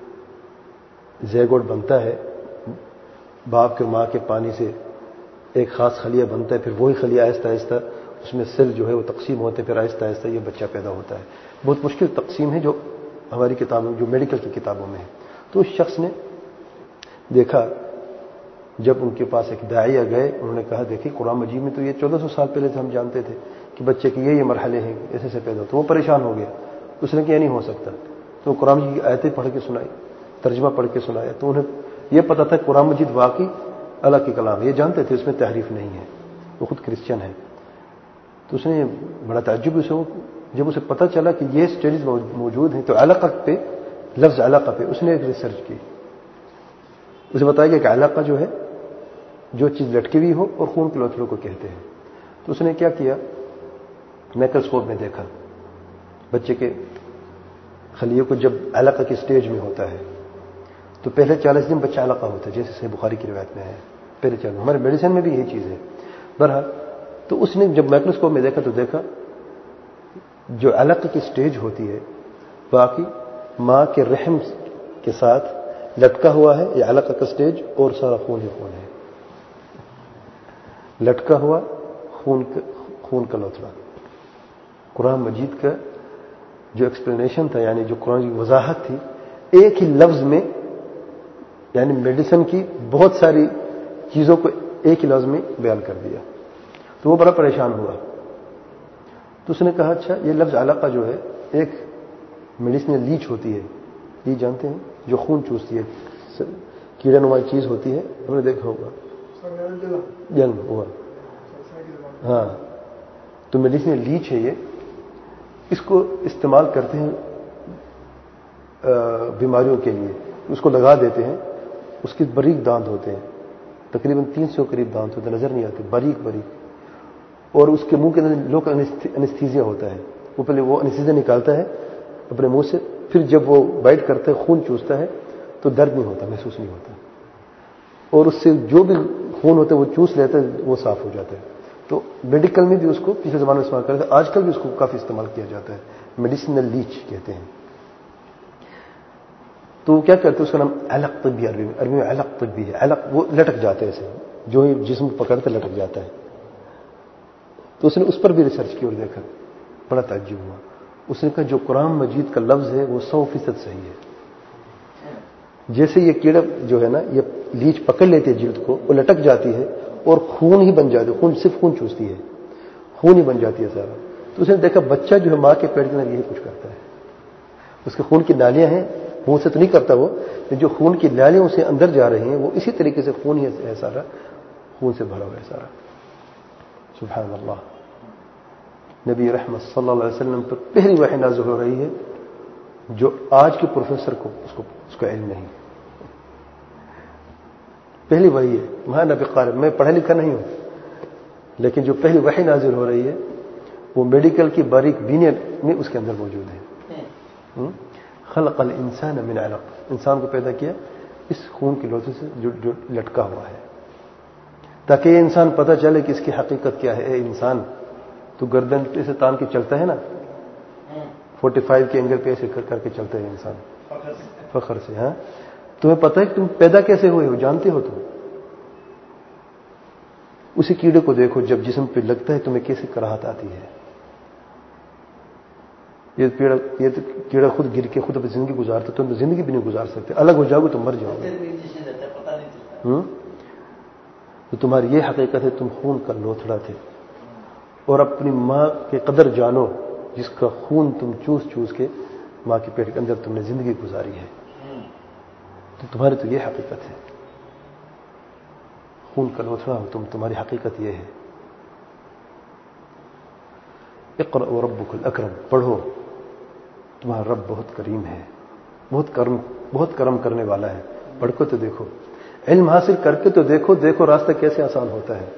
زیگوٹ بنتا ہے، باپ کے ماں کے پانی سے ایک خاص خلیہ بنتا ہے، پھر وہی خلیہ آہستہ آہستہ اس میں سیل جو ہے وہ تقسیم ہوتے ہیں، پھر آہستہ آہستہ یہ بچہ پیدا ہوتا ہے۔ بہت مشکل تقسیم ہے جو ہماری کتابوں جو میڈیکل کی کتابوں میں ہے. تو اس شخص نے دیکھا جب ان کے پاس ایک داعیہ گئے, انہوں نے کہا دیکھیں قرآن مجید میں تو یہ 1400 سال پہلے سے ہم جانتے تھے کہ بچے کے یہ مرحلے ہیں, ایسے سے پیدا ہوتے. وہ پریشان ہو گیا, اس نے کہ یہ نہیں ہو سکتا. تو قرآن مجید کی آیتیں پڑھ کے سنائی, ترجمہ پڑھ کے سنایا. تو انہیں یہ پتا تھا قرآن مجید واقعی اللہ کی کلام ہے, یہ جانتے تھے اس میں تحریف نہیں ہے, وہ خود کرسچن ہے. تو اس نے بڑا تعجب اسے, جب اسے پتہ چلا کہ یہ اسٹڈیز موجود ہیں, تو علقہ پہ, لفظ علقہ پہ اس نے ایک ریسرچ کی. اسے بتایا گیا کہ علقہ جو ہے جو چیز لٹکی ہوئی ہو اور خون کے لوتھڑوں کو کہتے ہیں. تو اس نے کیا کیا, مائکروسکوپ میں دیکھا بچے کے خلیوں کو جب علقہ کی سٹیج میں ہوتا ہے تو پہلے 40 دن بچہ علقہ ہوتا ہے, جیسے صحیح بخاری کی روایت میں ہے. پہلے 40 ہمارے میڈیسن میں بھی یہی چیز ہے. بہرحال تو اس نے جب مائکروسکوپ میں دیکھا تو دیکھا جو علقہ کی سٹیج ہوتی ہے باقی ماں کے رحم کے ساتھ لٹکا ہوا ہے یہ علقہ کا سٹیج, اور سارا خون ہی خون ہے, لٹکا ہوا خون کا لوتھڑا. قرآن مجید کا جو ایکسپلینیشن تھا, یعنی جو قرآن کی وضاحت تھی, ایک ہی لفظ میں, یعنی میڈیسن کی بہت ساری چیزوں کو ایک ہی لفظ میں بیان کر دیا. تو وہ بڑا پریشان ہوا. تو اس نے کہا اچھا یہ لفظ علقہ جو ہے ایک میڈیسنل لیچ ہوتی ہے, لیچ جانتے ہیں جو خون چوستی ہے, کیڑا نما چیز ہوتی ہے, ہم نے دیکھا ہوگا جلن ہوا. ہاں تو میڈیسنل لیچ ہے یہ, اس کو استعمال کرتے ہیں بیماریوں کے لیے. اس کو لگا دیتے ہیں, اس کے باریک دانت ہوتے ہیں, تقریباً 300 قریب دانت ہوتے ہیں, نظر نہیں آتے, باریک باریک. اور اس کے منہ کے اندر لوگ انستھیزیا ہوتا ہے, وہ پہلے وہ انستھیزیا نکالتا ہے اپنے منہ سے, پھر جب وہ بائٹ کرتا ہے خون چوستا ہے تو درد نہیں ہوتا, محسوس نہیں ہوتا, اور اس سے جو بھی خون ہوتا ہے وہ چوس لیتا ہے, وہ صاف ہو جاتا ہے. تو میڈیکل میں بھی اس کو پچھلے زمانے میں استعمال کرتے ہیں, آج کل بھی اس کو کافی استعمال کیا جاتا ہے, میڈیسنل لیچ کہتے ہیں. تو کیا کرتے ہیں, اس کا نام علق طبی, عربی میں علق طبی ہے. علق وہ لٹک جاتے ہیں ایسے, جو ہی جسم کو پکڑتے لٹک جاتا ہے. تو اس نے اس پر بھی ریسرچ کی اور دیکھا, بڑا تعجب ہوا. اس نے کہا جو قرآن مجید کا لفظ ہے وہ 100% صحیح ہے. جیسے یہ کیڑا جو ہے نا, یہ لیچ پکڑ لیتی ہے جلد کو, وہ لٹک جاتی ہے اور خون ہی بن جاتی ہے, خون صرف خون چوستی ہے, خون ہی بن جاتی ہے سارا. تو اس نے دیکھا بچہ جو ہے ماں کے پیٹ کے اندر یہی کچھ کرتا ہے. اس کے خون کی نالیاں ہیں, منہ سے تو نہیں کرتا وہ, جو خون کی نالیاں اسے اندر جا رہی ہیں وہ اسی طریقے سے خون ہی ہے سارا, خون سے بھرا ہوا ہے سارا. سبحان اللہ. نبی رحمت صلی اللہ علیہ وسلم پر پہلی وحی نازل ہو رہی ہے جو آج کے پروفیسر کو اس کا علم نہیں. پہلی وحی ہے, وہاں نبی قارئ, میں پڑھا لکھا نہیں ہوں, لیکن جو پہلی وحی نازل ہو رہی ہے وہ میڈیکل کی باریک بینیاں میں اس کے اندر موجود ہے. خلق الانسان من علق, انسان کو پیدا کیا اس خون کے لوتھڑے سے جو لٹکا ہوا ہے, تاکہ یہ انسان پتہ چلے کہ اس کی حقیقت کیا ہے. اے انسان, تو گردن سے تان کے چلتا ہے نا, 45 کے اینگل پہ ایسے کر کے چلتا ہے انسان فخر سے. ہاں تمہیں پتہ ہے کہ تم پیدا کیسے ہوئے ہو, جانتے ہو تم. اسی کیڑے کو دیکھو جب جسم پہ لگتا ہے تمہیں کیسے کراہت آتی ہے. یہ کیڑا خود گر کے خود اپنی زندگی گزارتا, تم زندگی بھی نہیں گزار سکتے, الگ ہو جاؤ گے تو مر جاؤ گے. تو تمہاری یہ حقیقت ہے, تم خون کا لوتھڑا تھے, اور اپنی ماں کے قدر جانو جس کا خون تم چوس چوس کے ماں کے پیٹ کے اندر تم نے زندگی گزاری ہے. تو تمہاری تو یہ حقیقت ہے, خون کا لوتھڑا ہو تم, تمہاری حقیقت یہ ہے. اقرأ وربک الاکرم, پڑھو, تمہارا رب بہت کریم ہے, بہت کرم کرنے والا ہے. پڑھ کے تو دیکھو, علم حاصل کر کے تو دیکھو راستہ کیسے آسان ہوتا ہے.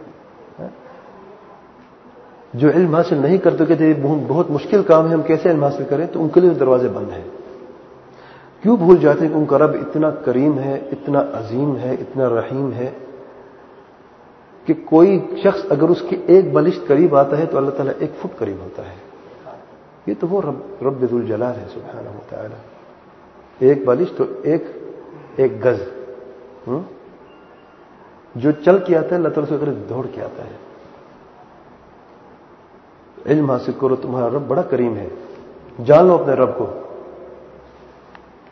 جو علم حاصل نہیں کرتے کہتے بہت مشکل کام ہے, ہم کیسے علم حاصل کریں, تو ان کے لیے دروازے بند ہیں. کیوں بھول جاتے ہیں کہ ان کا رب اتنا کریم ہے, اتنا عظیم ہے, اتنا رحیم ہے کہ کوئی شخص اگر اس کے ایک بلشت قریب آتا ہے تو اللہ تعالیٰ 1 فٹ قریب ہوتا ہے. یہ تو وہ رب ذوالجلال ہے سبحانہ و تعالی. 1 بلشت تو ایک گز, جو چل کے آتا ہے اللہ تعالیٰ سے اگر دوڑ کے آتا ہے. علم حاصل کرو, تمہارا رب بڑا کریم ہے, جان لو اپنے رب کو.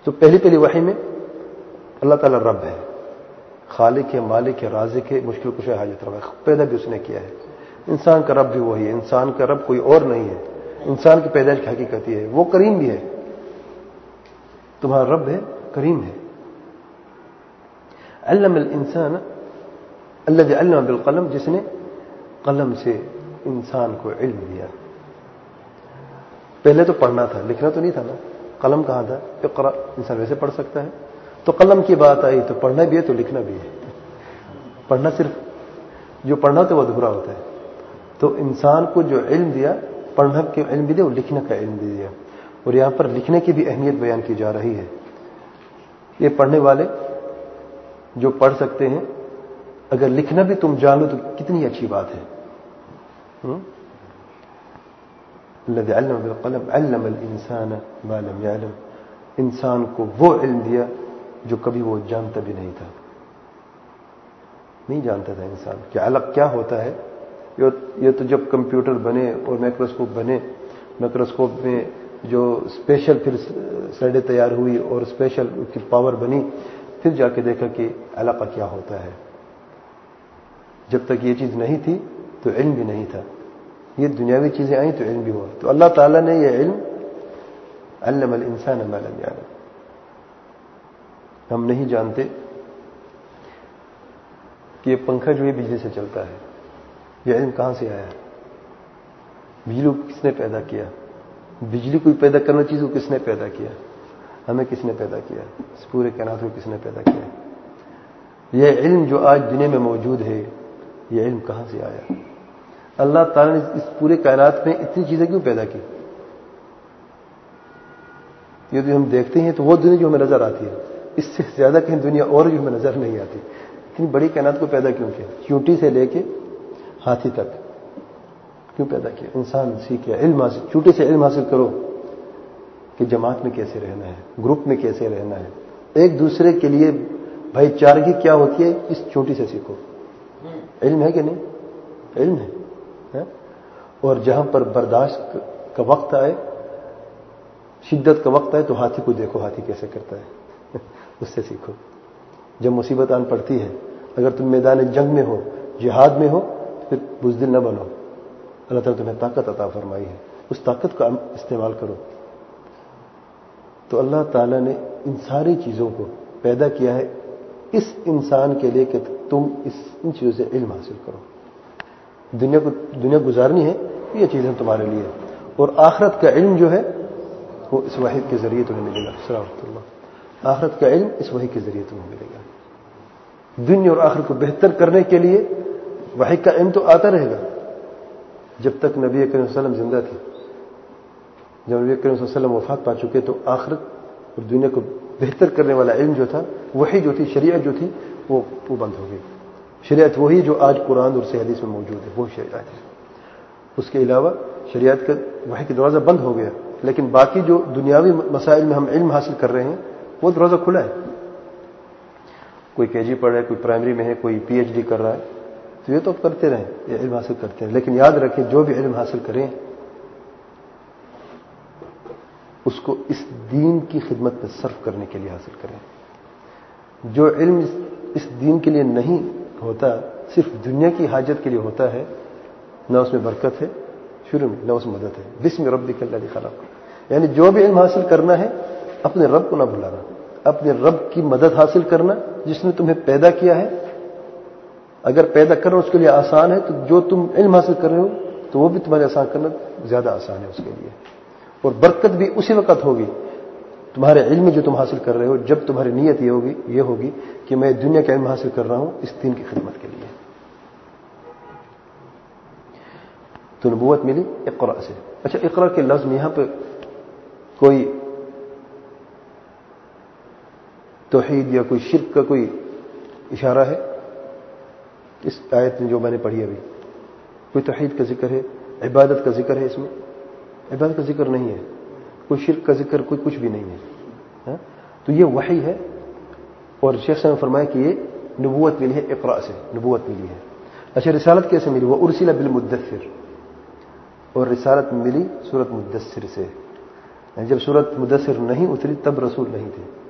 تو پہلی وحی میں اللہ تعالیٰ رب ہے، خالق ہے، مالک ہے، رازق ہے، مشکل کشا ہے، حاجت روا ہے، پیدا بھی اس نے کیا ہے۔ انسان کا رب بھی وہی ہے، انسان کا رب کوئی اور نہیں ہے، انسان کی پیدائش کی حقیقت یہ ہے، وہ کریم بھی ہے، تمہارا رب ہے، کریم ہے۔ علم الانسان الذي علم بالقلم، جس نے قلم سے انسان کو علم دیا۔ پہلے تو پڑھنا تھا، لکھنا تو نہیں تھا نا، قلم کہاں تھا؟ اقرا، انسان ویسے پڑھ سکتا ہے، تو قلم کی بات آئی تو پڑھنا بھی ہے تو لکھنا بھی ہے۔ پڑھنا صرف جو پڑھنا تو وہ ادھورا ہوتا ہے، تو انسان کو جو علم دیا، پڑھنا کا علم بھی دیا اور لکھنے کا علم بھی دیا، اور یہاں پر لکھنے کی بھی اہمیت بیان کی جا رہی ہے۔ یہ پڑھنے والے جو پڑھ سکتے ہیں، اگر لکھنا بھی تم جانو تو کتنی اچھی بات ہے۔ الذي علم بالقلم علم الانسان ما لم يعلم، انسان کو وہ علم دیا جو کبھی وہ جانتا بھی نہیں تھا، نہیں جانتا تھا انسان کہ علق کیا ہوتا ہے۔ یہ تو جب کمپیوٹر بنے اور مائکروسکوپ بنے، مائکروسکوپ میں جو اسپیشل پھر سلائڈیں تیار ہوئی اور اسپیشل اس کی پاور بنی، پھر جا کے دیکھا کہ علقہ کیا ہوتا ہے۔ جب تک یہ چیز نہیں تھی تو علم بھی نہیں تھا، یہ دنیاوی چیزیں آئیں تو علم بھی ہوا۔ تو اللہ تعالیٰ نے یہ علم علم الانسان ما لم يعلم، ہم نہیں جانتے کہ یہ پنکھا جو ہے بجلی سے چلتا ہے، یہ علم کہاں سے آیا؟ بجلی کو کس نے پیدا کیا؟ بجلی کو پیدا کرنا چیز کو کس نے پیدا کیا؟ ہمیں کس نے پیدا کیا؟ اس پورے کائنات کو کس نے پیدا کیا؟ یہ علم جو آج دنیا میں موجود ہے، یہ علم کہاں سے آیا؟ اللہ تعالیٰ نے اس پورے کائنات میں اتنی چیزیں کیوں پیدا کی؟ یہ جو ہم دیکھتے ہیں تو وہ دنیا جو ہمیں نظر آتی ہے، اس سے زیادہ کہیں دنیا اور جو ہمیں نظر نہیں آتی۔ اتنی بڑی کائنات کو پیدا کیوں کیا؟ چونٹی سے لے کے ہاتھی تک کیوں پیدا کیا؟ انسان سیکھے، علم حاصل، چونٹی سے علم حاصل کرو کہ جماعت میں کیسے رہنا ہے، گروپ میں کیسے رہنا ہے، ایک دوسرے کے لیے بھائی چارگی کیا ہوتی ہے، اس چونٹی سے سیکھو۔ علم ہے کہ نہیں؟ علم ہے۔ اور جہاں پر برداشت کا وقت آئے، شدت کا وقت آئے تو ہاتھی کو دیکھو، ہاتھی کیسے کرتا ہے، اس سے سیکھو۔ جب مصیبت آن پڑتی ہے، اگر تم میدان جنگ میں ہو، جہاد میں ہو، پھر بزدل نہ بنو، اللہ تعالیٰ تمہیں طاقت عطا فرمائی ہے، اس طاقت کا استعمال کرو۔ تو اللہ تعالیٰ نے ان ساری چیزوں کو پیدا کیا ہے اس انسان کے لیے کہ تم ان چیزوں سے علم حاصل کرو۔ دنیا گزارنی ہے، یہ چیزیں تمہارے لیے، اور آخرت کا علم جو ہے وہ اس وحی کے ذریعے تمہیں ملے گا۔ سلامت اللہ، آخرت کا علم اس وحی کے ذریعے تمہیں ملے گا۔ دنیا اور آخرت کو بہتر کرنے کے لیے وحی کا علم تو آتا رہے گا جب تک نبی کریم صلی اللہ علیہ وسلم زندہ تھے۔ جب نبی کریم صلی اللہ علیہ وسلم وفات پا چکے تو آخرت اور دنیا کو بہتر کرنے والا علم جو تھا، وحی جو تھی، شریعت جو تھی، وہ بند ہو گئی۔ شریعت وہی جو آج قرآن اور صحیح حدیث میں موجود ہے، وہ شریعت ہے۔ اس کے علاوہ شریعت کا وحی کا دروازہ بند ہو گیا، لیکن باقی جو دنیاوی مسائل میں ہم علم حاصل کر رہے ہیں وہ دروازہ کھلا ہے۔ کوئی کے جی پڑھ رہا ہے، کوئی پرائمری میں ہے، کوئی پی ایچ ڈی کر رہا ہے، تو یہ تو کرتے رہیں، یہ علم حاصل کرتے ہیں، لیکن یاد رکھیں جو بھی علم حاصل کریں اس کو اس دین کی خدمت میں صرف کرنے کے لیے حاصل کریں۔ جو علم اس دین کے لیے نہیں ہوتا، صرف دنیا کی حاجت کے لیے ہوتا ہے، نہ اس میں برکت ہے شروع میں، نہ اس میں مدد ہے۔ بسم ربک الذی خلق، یعنی جو بھی علم حاصل کرنا ہے اپنے رب کو نہ بھلانا، اپنے رب کی مدد حاصل کرنا جس نے تمہیں پیدا کیا ہے۔ اگر پیدا کرنا اس کے لیے آسان ہے تو جو تم علم حاصل کر رہے ہو تو وہ بھی تمہارے آسان کرنا زیادہ آسان ہے اس کے لیے، اور برکت بھی اسی وقت ہوگی تمہارے علم جو تم حاصل کر رہے ہو، جب تمہاری نیت یہ ہوگی کہ میں دنیا کا علم حاصل کر رہا ہوں اس دین کی خدمت کے لیے۔ تو نبوت ملی اقرا سے۔ اچھا، اقرا کے لفظ میں یہاں پہ کوئی توحید یا کوئی شرک کا کوئی اشارہ ہے؟ اس آیت میں جو میں نے پڑھی ابھی، کوئی توحید کا ذکر ہے، عبادت کا ذکر ہے؟ اس میں عبادت کا ذکر نہیں ہے، کوئی شرک کا ذکر، کوئی کچھ بھی نہیں ہے۔ تو یہ وحی ہے، اور شیخ صاحب نے فرمایا کہ یہ نبوت ملی ہے، اقرا سے نبوت ملی ہے۔ اچھا، رسالت کیسے ملی؟ وہ ارسل بالمدثر، اور رسالت ملی سورۃ مدثر سے۔ جب سورۃ مدثر نہیں اتری تب رسول نہیں تھے،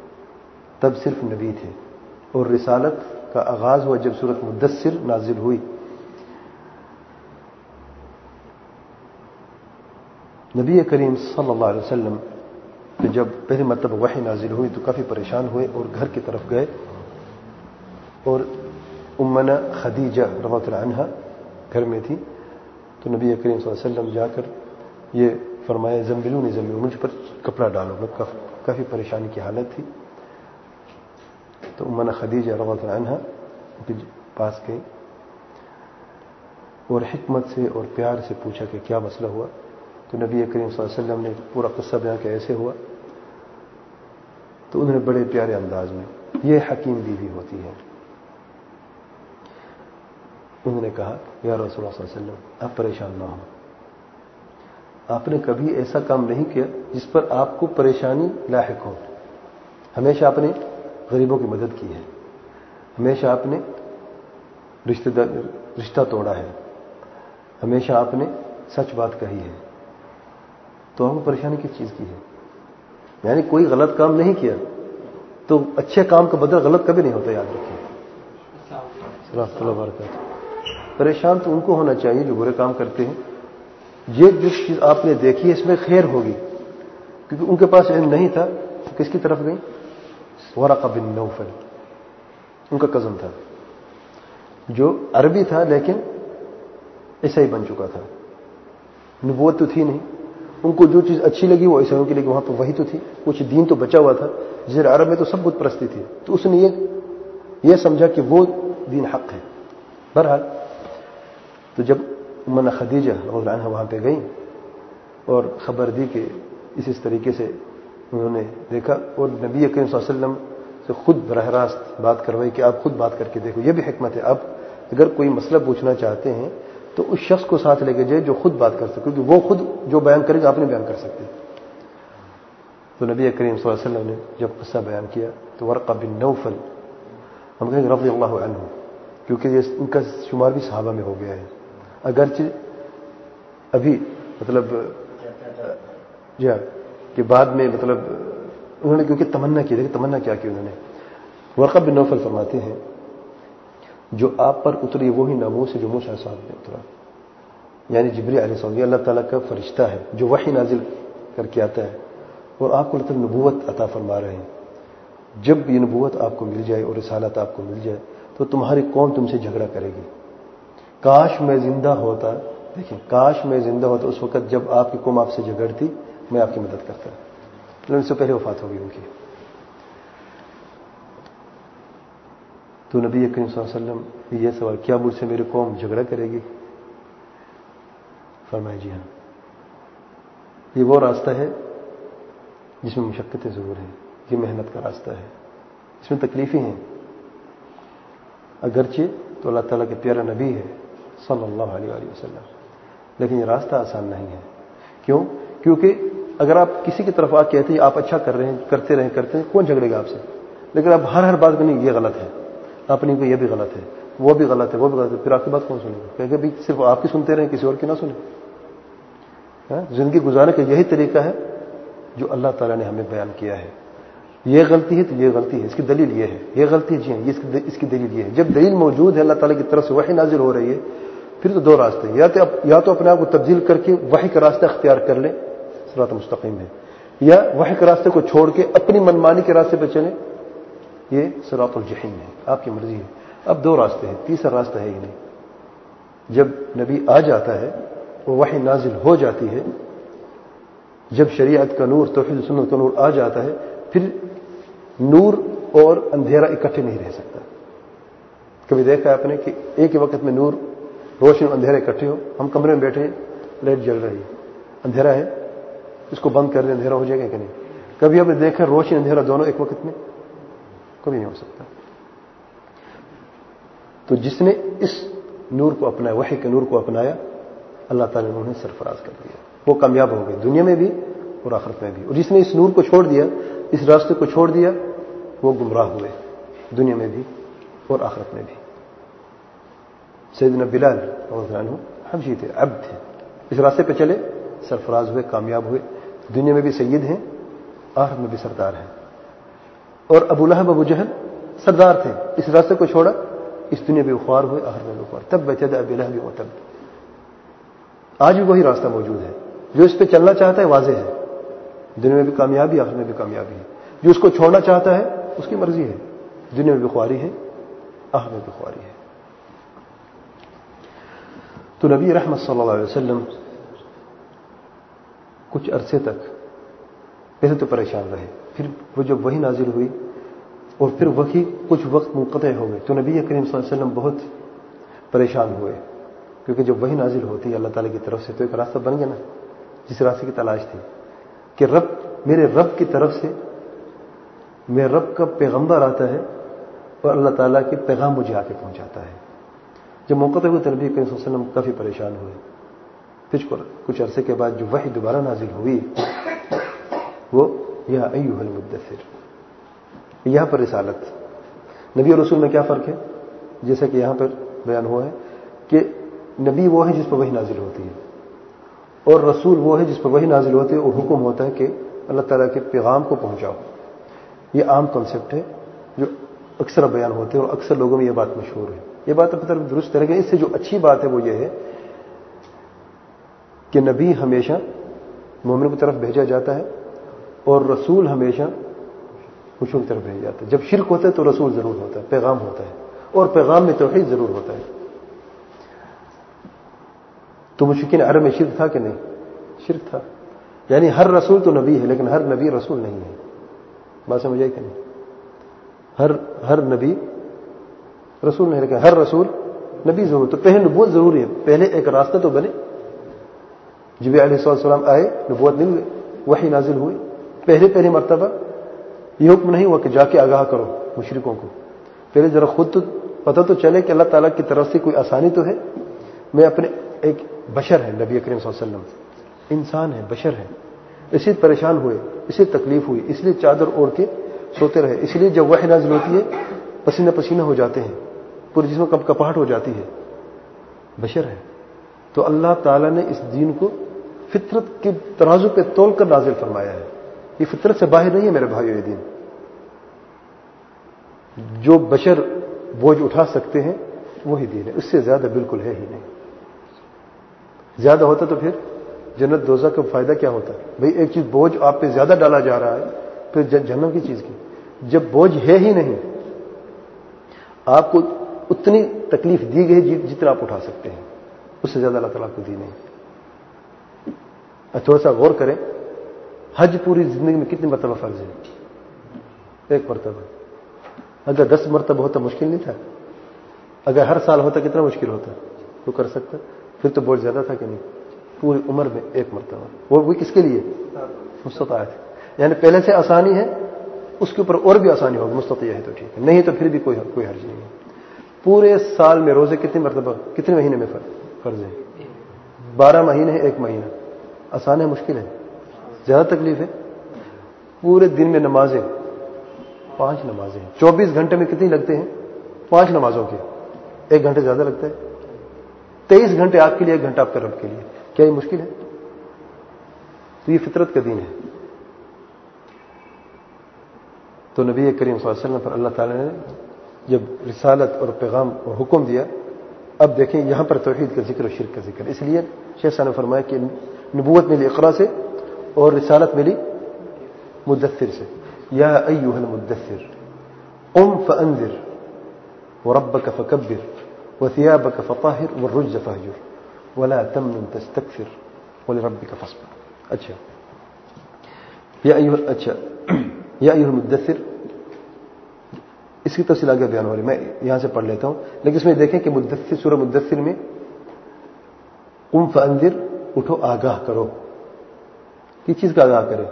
تب صرف نبی تھے، اور رسالت کا آغاز ہوا جب سورۃ مدثر نازل ہوئی۔ نبی کریم صلی اللہ علیہ وسلم جب پہلی مرتبہ وحی نازل ہوئی تو کافی پریشان ہوئے اور گھر کی طرف گئے، اور امنا خدیجہ رضی اللہ عنہا گھر میں تھی، تو نبی کریم صلی اللہ علیہ وسلم جا کر یہ فرمایا زمبلونی زمبلونی، مجھ پر کپڑا ڈالو، میں کافی پریشانی کی حالت تھی۔ تو امنا خدیجہ رضی اللہ عنہا ان کے پاس گئی اور حکمت سے اور پیار سے پوچھا کہ کیا مسئلہ ہوا۔ تو نبی کریم صلی اللہ علیہ وسلم نے پورا قصہ بیان کہ ایسے ہوا، تو انہوں نے بڑے پیارے انداز میں، یہ حکیم بیوی ہوتی ہے، انہوں نے کہا یا رسول اللہ صلی اللہ علیہ وسلم آپ پریشان نہ ہوں، آپ نے کبھی ایسا کام نہیں کیا جس پر آپ کو پریشانی لاحق ہو، ہمیشہ آپ نے غریبوں کی مدد کی ہے، ہمیشہ آپ نے رشتہ توڑا ہے، ہمیشہ آپ نے سچ بات کہی ہے، تو آپ کو پریشانی کس چیز کی ہے؟ یعنی کوئی غلط کام نہیں کیا تو اچھے کام کا بدل غلط کبھی نہیں ہوتا، یاد رکھیں۔ رحمۃ اللہ وبرکاتہ۔ پریشان تو ان کو ہونا چاہیے جو برے کام کرتے ہیں، یہ جو چیز آپ نے دیکھی ہے اس میں خیر ہوگی، کیونکہ ان کے پاس علم نہیں تھا، کس کی طرف گئی؟ ورقہ بن نوفل، ان کا کزن تھا جو عربی تھا لیکن عیسائی بن چکا تھا، نبوت تو تھی نہیں، ان کو جو چیز اچھی لگی وہ عیسائیوں کی لگی، وہاں پہ وہی تو تھی، کچھ دین تو بچا ہوا تھا، جزیرہ عرب میں تو سب بت پرستی تھی، تو اس نے یہ سمجھا کہ وہ دین حق ہے۔ بہرحال تو جب امنا خدیجہ رضی اللہ عنہا وہاں پہ گئیں اور خبر دی کہ اس طریقے سے انہوں نے دیکھا، اور نبی کریم صلی اللہ علیہ وسلم سے خود براہ راست بات کروائی کہ آپ خود بات کر کے دیکھو، یہ بھی حکمت ہے، آپ اگر کوئی مسئلہ پوچھنا چاہتے ہیں تو اس شخص کو ساتھ لے کے جائے جو خود بات کر سکے، کیونکہ وہ خود جو بیان کرے گا آپ نے بیان کر سکتے۔ تو نبی کریم صلی اللہ علیہ وسلم نے جب قصہ بیان کیا تو ورقہ بن نوفل، ہم کہیں گے رضی اللہ عنہ، کیونکہ یہ ان کا شمار بھی صحابہ میں ہو گیا ہے، اگرچہ ابھی مطلب کہ بعد میں مطلب انہوں نے کیونکہ تمنا کی، دیکھیں تمنا کیا کی انہوں نے۔ ورقہ بن نوفل فرماتے ہیں جو آپ پر اتری وہی ناموس ہے جو موسیٰ علیہ السلام نے اترا، یعنی جبریل علیہ السلام یہ اللہ تعالیٰ کا فرشتہ ہے جو وحی نازل کر کے آتا ہے، اور آپ کو اللہ تعالیٰ نبوت عطا فرما رہے ہیں۔ جب یہ نبوت آپ کو مل جائے اور رسالت آپ کو مل جائے تو تمہاری قوم تم سے جھگڑا کرے گی، کاش میں زندہ ہوتا، دیکھیں کاش میں زندہ ہوتا اس وقت جب آپ کی قوم آپ سے جھگڑتی، میں آپ کی مدد کرتا، لیکن اس سے پہلے وفات ہوگی ان کی۔ تو نبی کریم صلی اللہ علیہ وسلم یہ سوال، کیا مجھ سے میری قوم جھگڑا کرے گی؟ فرمایا جی ہاں، یہ وہ راستہ ہے جس میں مشقتیں ضرور ہیں، یہ محنت کا راستہ ہے، اس میں تکلیفیں ہیں، اگرچہ تو اللہ تعالیٰ کے پیارا نبی ہے صلی اللہ علیہ وآلہ وسلم، لیکن یہ راستہ آسان نہیں ہے۔ کیوں؟ کیونکہ اگر آپ کسی کی طرف کہتے ہیں آپ اچھا کر رہے ہیں، کرتے رہیں، کون جھگڑے گا آپ سے؟ لیکن آپ ہر بات میں نہیں، یہ غلط ہے، آپ نے یہ بھی غلط ہے، وہ بھی غلط ہے، وہ بھی غلط ہے، پھر آپ کی بات کون سنے گا؟ کہ بھی صرف آپ کی سنتے رہیں، کسی اور کی نہ سنیں۔ زندگی گزارنے کا یہی طریقہ ہے جو اللہ تعالیٰ نے ہمیں بیان کیا ہے، یہ غلطی ہے تو یہ غلطی ہے، اس کی دلیل یہ ہے، یہ غلطی ہے جی ہاں، اس کی دلیل یہ ہے۔ جب دلیل موجود ہے اللہ تعالیٰ کی طرف سے وحی نازل ہو رہی ہے، پھر تو دو راستے ہیں، یا تو اپنے آپ کو تبدیل کر کے وحی کا راستہ اختیار کر لیں، صراط مستقیم ہے، یا وحی کے راستے کو چھوڑ کے اپنی منمانی کے راستے پہ چلیں، یہ صراط الجحیم ہے، آپ کی مرضی ہے۔ اب دو راستے ہیں، تیسرا راستہ ہے ہی نہیں۔ جب نبی آ جاتا ہے، وہ وحی نازل ہو جاتی ہے، جب شریعت کا نور، توحید سنت کا نور آ جاتا ہے، پھر نور اور اندھیرا اکٹھے نہیں رہ سکتا۔ کبھی دیکھا ہے آپ نے کہ ایک ہی وقت میں نور، روشنی اور اندھیرا اکٹھے ہو؟ ہم کمرے میں بیٹھے ہیں، لائٹ جل رہی ہے، اندھیرا ہے، اس کو بند کر دیں اندھیرا ہو جائے گا کہ نہیں؟ کبھی آپ نے دیکھا روشنی اندھیرا دونوں ایک وقت میں؟ کبھی نہیں ہو سکتا۔ تو جس نے اس نور کو اپنایا، وحی کے نور کو اپنایا، اللہ تعالیٰ نے انہیں سرفراز کر دیا، وہ کامیاب ہو گئے دنیا میں بھی اور آخرت میں بھی۔ اور جس نے اس نور کو چھوڑ دیا، اس راستے کو چھوڑ دیا، وہ گمراہ ہوئے دنیا میں بھی اور آخرت میں بھی۔ سیدنا بلال رضی اللہ عنہ حبشی تھے، عبد تھے، اس راستے پہ چلے، سرفراز ہوئے، کامیاب ہوئے، دنیا میں بھی سید ہیں، آخرت میں بھی سردار ہیں۔ اور ابو لہب ابو جہل سردار تھے، اس راستے کو چھوڑا، اس دنیا بھی خوار ہوئے، آخر میں بھی خوار. تبت یدا ابی لہب وتب. آج بھی وہی راستہ موجود ہے. جو اس پہ چلنا چاہتا ہے واضح ہے، دنیا میں بھی کامیابی، آخر میں بھی کامیابی ہے. جو اس کو چھوڑنا چاہتا ہے اس کی مرضی ہے، دنیا میں بھی خواری ہے، آخر میں بھی خواری ہے. تو نبی رحمت صلی اللہ علیہ وسلم کچھ عرصے تک پہلے تو پریشان رہے، پھر وہ جب وحی نازل ہوئی اور پھر وحی کچھ وقت منقطع ہو گئے تو نبی کریم صلی اللہ علیہ وسلم بہت پریشان ہوئے، کیونکہ جب وحی نازل ہوتی ہے اللہ تعالیٰ کی طرف سے تو ایک راستہ بن گیا نا، جس راستے کی تلاش تھی کہ میرے رب کی طرف سے میرے رب کا پیغمبر آتا ہے اور اللہ تعالیٰ کے پیغام مجھے آ کے پہنچاتا ہے. جب منقطع ہوئے تو نبی کریم صلی اللہ علیہ وسلم کافی پریشان ہوئے. پھر کچھ عرصے کے بعد جو وحی دوبارہ نازل ہوئی وہ یا ایھا المدثر. یہاں پر رسالت، نبی اور رسول میں کیا فرق ہے؟ جیسا کہ یہاں پر بیان ہوا ہے کہ نبی وہ ہے جس پر وحی نازل ہوتی ہے اور رسول وہ ہے جس پر وحی نازل ہوتی ہے اور حکم ہوتا ہے کہ اللہ تعالیٰ کے پیغام کو پہنچاؤ. یہ عام کنسیپٹ ہے جو اکثر بیان ہوتے ہیں اور اکثر لوگوں میں یہ بات مشہور ہے. یہ بات اب طرف درست طرح اس سے جو اچھی بات ہے وہ یہ ہے کہ نبی ہمیشہ مومن کی طرف بھیجا جاتا ہے اور رسول ہمیشہ مشرکوں کی طرف بھیجا جاتا ہے. جب شرک ہوتا ہے تو رسول ضرور ہوتا ہے، پیغام ہوتا ہے، اور پیغام میں توحید ضرور ہوتا ہے. تو مشرکین عرب میں شرک تھا کہ نہیں؟ شرک تھا. یعنی ہر رسول تو نبی ہے لیکن ہر نبی رسول نہیں ہے. بات سمجھ آئی کہ نہیں؟ ہر نبی رسول نہیں لیکن ہر رسول نبی ضرور. تو پہلے نبوت ضروری ہے، پہلے ایک راستہ تو بنے. جبریل علیہ السلام آئے، نبوت نہیں ہوئی، وحی نازل ہوئی. پہلی مرتبہ یہ حکم نہیں ہوا کہ جا کے آگاہ کرو مشرکوں کو. پہلے ذرا خود تو پتہ تو چلے کہ اللہ تعالیٰ کی طرف سے کوئی آسانی تو ہے. میں اپنے ایک بشر ہے، نبی کریم صلی اللہ علیہ وسلم انسان ہے، بشر ہے، اس لیے پریشان ہوئے، اس لیے تکلیف ہوئی، اس لیے چادر اوڑھ کے سوتے رہے. اس لیے جب وحی نازل ہوتی ہے پسینہ پسینہ ہو جاتے ہیں، پورے جسم کب کپاہٹ ہو جاتی ہے. بشر ہے تو اللہ تعالیٰ نے اس دین کو فطرت کے ترازو پہ تول کر نازل فرمایا ہے. یہ فطرت سے باہر نہیں ہے میرے بھائیو. یہ دین جو بشر بوجھ اٹھا سکتے ہیں وہی دین ہے، اس سے زیادہ بالکل ہے ہی نہیں. زیادہ ہوتا تو پھر جنت دوزخ کا فائدہ کیا ہوتا؟ بھئی ایک چیز بوجھ آپ پہ زیادہ ڈالا جا رہا ہے پھر جہنم کی چیز کی. جب بوجھ ہے ہی نہیں، آپ کو اتنی تکلیف دی گئی جتنا آپ اٹھا سکتے ہیں، اس سے زیادہ اللہ تعالیٰ کو دی نہیں. تھوڑا سا غور کریں، حج پوری زندگی میں کتنی مرتبہ فرض ہے؟ ایک مرتبہ. اگر 10 مرتبہ ہوتا مشکل نہیں تھا؟ اگر ہر سال ہوتا کتنا مشکل ہوتا؟ وہ کر سکتا؟ پھر تو بہت زیادہ تھا کہ نہیں؟ پوری عمر میں ایک مرتبہ. وہ کس کے لیے؟ مستطاعت. یعنی پہلے سے آسانی ہے، اس کے اوپر اور بھی آسانی ہوگی. مستطیع ہے تو ٹھیک ہے، نہیں تو پھر بھی کوئی حرج نہیں ہے. پورے سال میں روزے کتنی مرتبہ، کتنے مہینے میں فرض ہے؟ 12 مہینے ہے، 1 مہینہ. آسان ہے مشکل ہے؟ زیادہ تکلیف ہے. پورے دن میں نمازیں 5 نمازیں ہیں، 24 گھنٹے میں کتنی لگتے ہیں؟ 5 نمازوں کے 1 گھنٹے زیادہ لگتا ہے. 23 گھنٹے آپ کے لیے، 1 گھنٹہ آپ کے رب کے لیے. کیا یہ مشکل ہے؟ تو یہ فطرت کا دین ہے. تو نبی کریم صلی اللہ علیہ وسلم پر اللہ تعالی نے جب رسالت اور پیغام اور حکم دیا، اب دیکھیں یہاں پر توحید کا ذکر اور شرک کا ذکر. اس لیے شیخ صاحب نے فرمایا کہ نبوت ملی اقرا سے اور رسالت ملی مدثر سے. یا ایھا المدثر قم فانذر وربک فکبر وثيابك فطهر والرجز فاهجر ولا تمنن تستكثر ولربك فاصبر. اچھا یا ایھا المدثر، اس کی تفصیل آگے بیان ہو رہی ہے، میں یہاں سے پڑھ لیتا ہوں. لیکن اس میں دیکھیں کہ مدثر، سورہ مدثر میں قم فانذر، اٹھو آگاہ کرو. کس چیز کا آگاہ کرے؟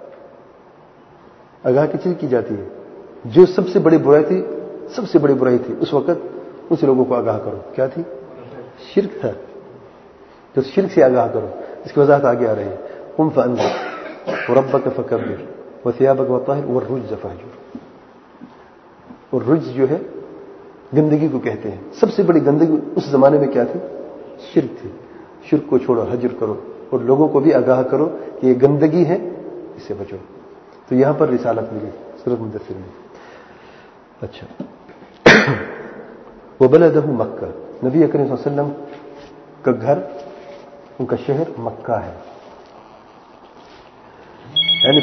آگاہ کس چیز کی جاتی ہے؟ جو سب سے بڑی برائی تھی اس وقت، اس لوگوں کو آگاہ کرو. کیا تھی؟ شرک تھا. تو شرک سے آگاہ کرو. اس کی وضاحت آگے آ رہی ہے. قم فانذر وربک فکبر وثيابك فطهر والرجز فاهجر. اور رجز جو ہے گندگی کو کہتے ہیں. سب سے بڑی گندگی اس زمانے میں کیا تھی؟ شرک تھی. شرک کو چھوڑو، حجر کرو اور لوگوں کو بھی آگاہ کرو کہ یہ گندگی ہے، اس سے بچو. تو یہاں پر رسالت ملی، سورۃ مدثر میں. اچھا وبلدہ مکہ، نبی اکرم صلی اللہ علیہ وسلم کا گھر، ان کا شہر مکہ ہے، یعنی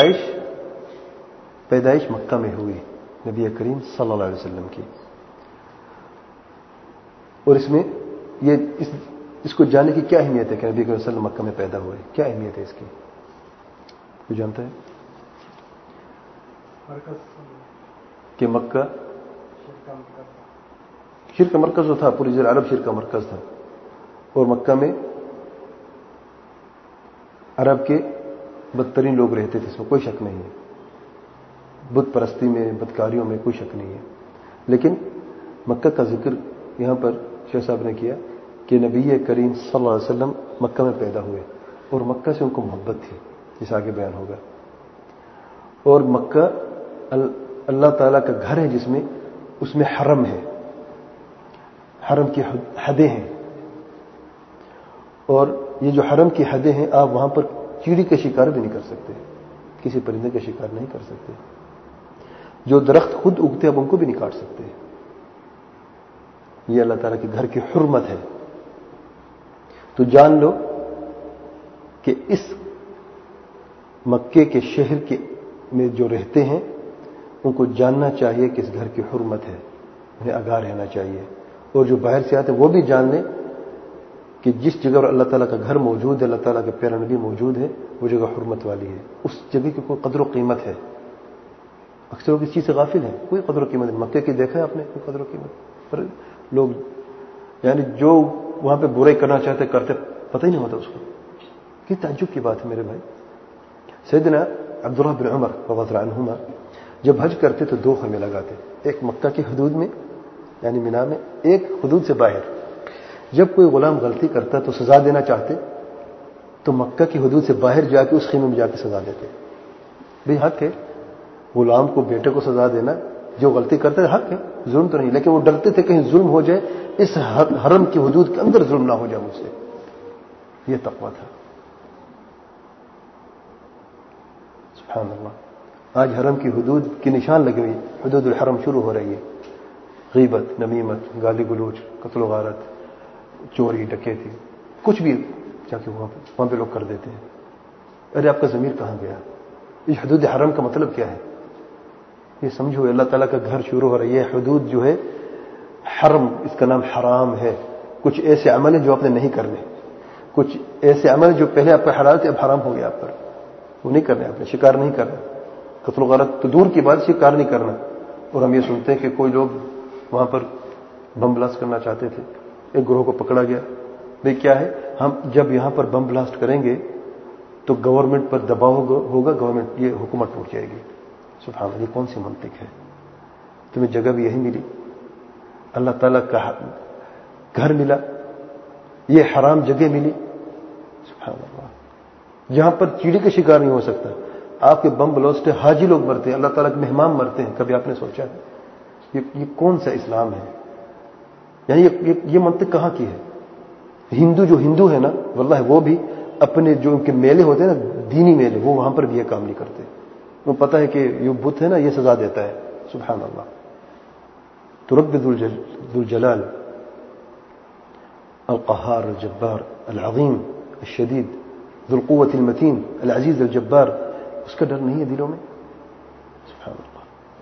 پیدائش مکہ میں ہوئی نبی کریم صلی اللہ علیہ وسلم کی. اور اس میں یہ اس کو جاننے کی کیا اہمیت ہے کہ نبی کریم صلی اللہ علیہ وسلم مکہ میں پیدا ہوئے؟ کیا اہمیت ہے اس کی؟ کوئی جانتا ہے کہ مکہ شرک کا مرکز جو تھا، پوری جزیرہ عرب شرک کا مرکز تھا، اور مکہ میں عرب کے بدترین لوگ رہتے تھے، اس میں کوئی شک نہیں ہے. بت پرستی میں، بدکاریوں میں کوئی شک نہیں ہے. لیکن مکہ کا ذکر یہاں پر شیخ صاحب نے کیا کہ نبی کریم صلی اللہ علیہ وسلم مکہ میں پیدا ہوئے اور مکہ سے ان کو محبت تھی، جس آگے بیان ہوگا. اور مکہ اللہ تعالیٰ کا گھر ہے، جس میں اس میں حرم ہے، حرم کی حدیں ہیں. اور یہ جو حرم کی حدیں ہیں، آپ وہاں پر چیڑی کا شکار بھی نہیں کر سکتے، کسی پرندے کا شکار نہیں کر سکتے. جو درخت خود اگتے آپ ان کو بھی نہیں کاٹ سکتے. یہ اللہ تعالیٰ کے گھر کی حرمت ہے. تو جان لو کہ اس مکے کے شہر میں جو رہتے ہیں ان کو جاننا چاہیے کہ اس گھر کی حرمت ہے، انہیں آگاہ رہنا چاہیے. اور جو باہر سے آتے ہیں وہ بھی جان لیں کہ جس جگہ پر اللہ تعالیٰ کا گھر موجود ہے، اللہ تعالیٰ کا پیارا نبی موجود ہے، وہ جگہ حرمت والی ہے. اس جگہ کی کوئی قدر و قیمت ہے. اکثر لوگ اس چیز سے غافل ہیں، کوئی قدر و قیمت نہیں. مکے کی دیکھا ہے آپ نے کوئی قدر و قیمت؟ پر لوگ یعنی جو وہاں پہ برائی کرنا چاہتے کرتے، پتہ ہی نہیں ہوتا اس کو. کتنی تعجب کی بات ہے میرے بھائی. سیدنا عبداللہ بن عمر رضی اللہ عنہما جب حج کرتے تو 2 خیمے لگاتے، ایک مکہ کی حدود میں یعنی مینا میں، ایک حدود سے باہر. جب کوئی غلام غلطی کرتا تو سزا دینا چاہتے تو مکہ کی حدود سے باہر جا کے اس خیمے میں جا کے سزا دیتے. بھئی حق ہے غلام کو، بیٹے کو سزا دینا، جو غلطی کرتا ہے حق ہے، ظلم تو نہیں. لیکن وہ ڈرتے تھے کہیں ظلم ہو جائے، اس حرم کی حدود کے اندر ظلم نہ ہو جائے مجھ سے. یہ تقویٰ تھا. سبحان اللہ. آج حرم کی حدود کی نشان لگے ہوئی، حدود الحرم شروع ہو رہی ہے. غیبت، نمیمت، گالی گلوچ، قتل و غارت، چوری، ڈکیتی، کچھ بھی جا کے وہاں پہ لوگ کر دیتے ہیں. ارے آپ کا ضمیر کہاں گیا؟ یہ حدود حرم کا مطلب کیا ہے؟ یہ سمجھو اللہ تعالیٰ کا گھر شروع ہو رہا ہے. یہ حدود جو ہے حرم، اس کا نام حرام ہے. کچھ ایسے عمل ہیں جو آپ نے نہیں کرنے، کچھ ایسے عمل جو پہلے آپ کا حلال تھے اب حرام ہو گیا آپ پر، وہ نہیں کرنے. آپ نے شکار نہیں کرنا، قتل و غارت تو دور کی بات، شکار نہیں کرنا. اور ہم یہ سنتے ہیں کہ کوئی لوگ وہاں پر بم بلاسٹ کرنا چاہتے تھے، ایک گروہ کو پکڑا گیا. بھئی کیا ہے، ہم جب یہاں پر بم بلاسٹ کریں گے تو گورنمنٹ پر دباؤ ہوگا، گورنمنٹ یہ حکومت ٹوٹ جائے گی. سبحان اللہ، یہ کون سی منطق ہے؟ تمہیں جگہ بھی یہی ملی، اللہ تعالیٰ کا گھر ملا، یہ حرام جگہ ملی. سبحان اللہ، جہاں پر چیڑی کا شکار نہیں ہو سکتا. آپ کے بم بلاسٹ حاجی لوگ مرتے ہیں، اللہ تعالیٰ کے مہمان مرتے ہیں. کبھی آپ نے سوچا ہے یہ کون سا اسلام ہے؟ یعنی یہ منطق کہاں کی ہے؟ جو ہندو ہے نا، واللہ وہ بھی اپنے جو ان کے میلے ہوتے ہیں نا، دینی میلے، وہ وہاں پر بھی یہ کام نہیں کرتے. وہ پتہ ہے کہ یہ بت ہے نا، یہ سزا دیتا ہے. سبحان اللہ. تو رب ذو الجلال القہار الجبار العظیم الشدید ذو القوة المتین العزیز الجبار، اس کا ڈر نہیں ہے دلوں میں؟ سبحان اللہ.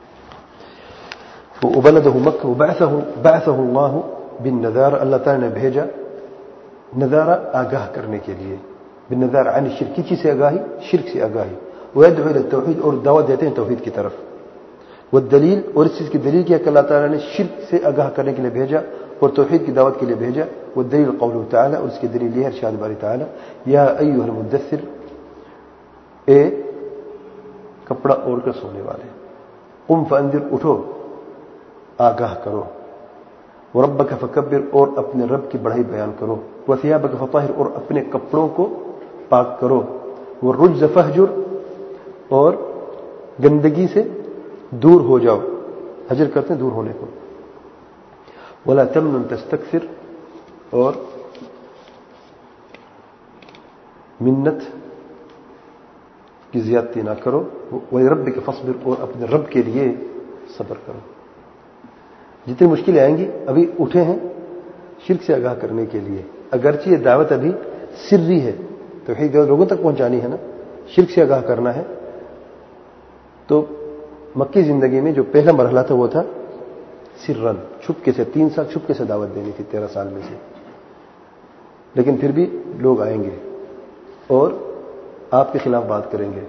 وبلده مکہ وبعثه اللہ بالنذار، اللہ تعالیٰ نے بھیجا نذارہ آگاہ کرنے کے لیے. بالنذار عن الشرک، کسی سے آگاہی؟ شرک سے آگاہی. ويدعو الى التوحید، اور دعوت دیتے ہیں توحید کی طرف. والدلیل، اور اس چیز کی دلیل کیا کہ اللہ تعالیٰ نے شرک سے آگاہ کرنے کے لیے بھیجا اور توحید کی دعوت کے لیے بھیجا. والدلیل قوله تعالی، اور اس کی دلیل یہ ہے ارشاد باری تعالی، یا ایھا المدثر، اے کپڑا اوڑھ کر سونے والے، قم فانذر، اٹھو آگاہ کرو. وربک فکبر، اور اپنے رب کی بڑائی بیان کرو. وثیابک فطہر، اور اپنے کپڑوں کو پاک کرو. والرجز فہجر، اور گندگی سے دور ہو جاؤ. حجر کرتے ہیں دور ہونے کو. ولا تمنن تستکثر، اور منت کی زیادتی نہ کرو، وَلِرَبِّكَ فَاصْبِرْ، اور اپنے رب کے لیے صبر کرو۔ جتنی مشکلیں آئیں گی، ابھی اٹھے ہیں شرک سے آگاہ کرنے کے لیے، اگرچہ یہ دعوت ابھی سری ہے، توحید لوگوں تک پہنچانی ہے نا، شرک سے آگاہ کرنا ہے۔ تو مکی زندگی میں جو پہلا مرحلہ تھا وہ تھا سرن، چھپکے سے، 3 سال چھپکے سے دعوت دینی تھی 13 سال میں سے، لیکن پھر بھی لوگ آئیں گے اور آپ کے خلاف بات کریں گے،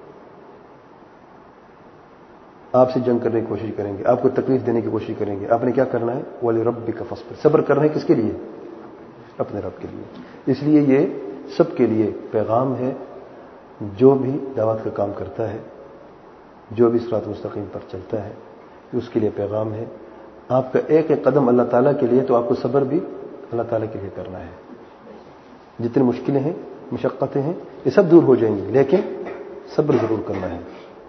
آپ سے جنگ کرنے کی کوشش کریں گے، آپ کو تکلیف دینے کی کوشش کریں گے۔ آپ نے کیا کرنا ہے؟ وَلِرَبِّكَ فَاصْبِرْ، صبر کرنا ہے کس کے لیے؟ اپنے رب کے لیے۔ اس لیے یہ سب کے لیے پیغام ہے، جو بھی دعوت کا کام کرتا ہے، جو بھی صراط مستقیم پر چلتا ہے، اس کے لیے پیغام ہے۔ آپ کا ایک ایک قدم اللہ تعالیٰ کے لیے، تو آپ کو صبر بھی اللہ تعالیٰ کے لیے کرنا ہے۔ جتنی مشکلیں ہیں، مشقتیں ہیں، یہ سب دور ہو جائیں گی، لیکن صبر ضرور کرنا ہے۔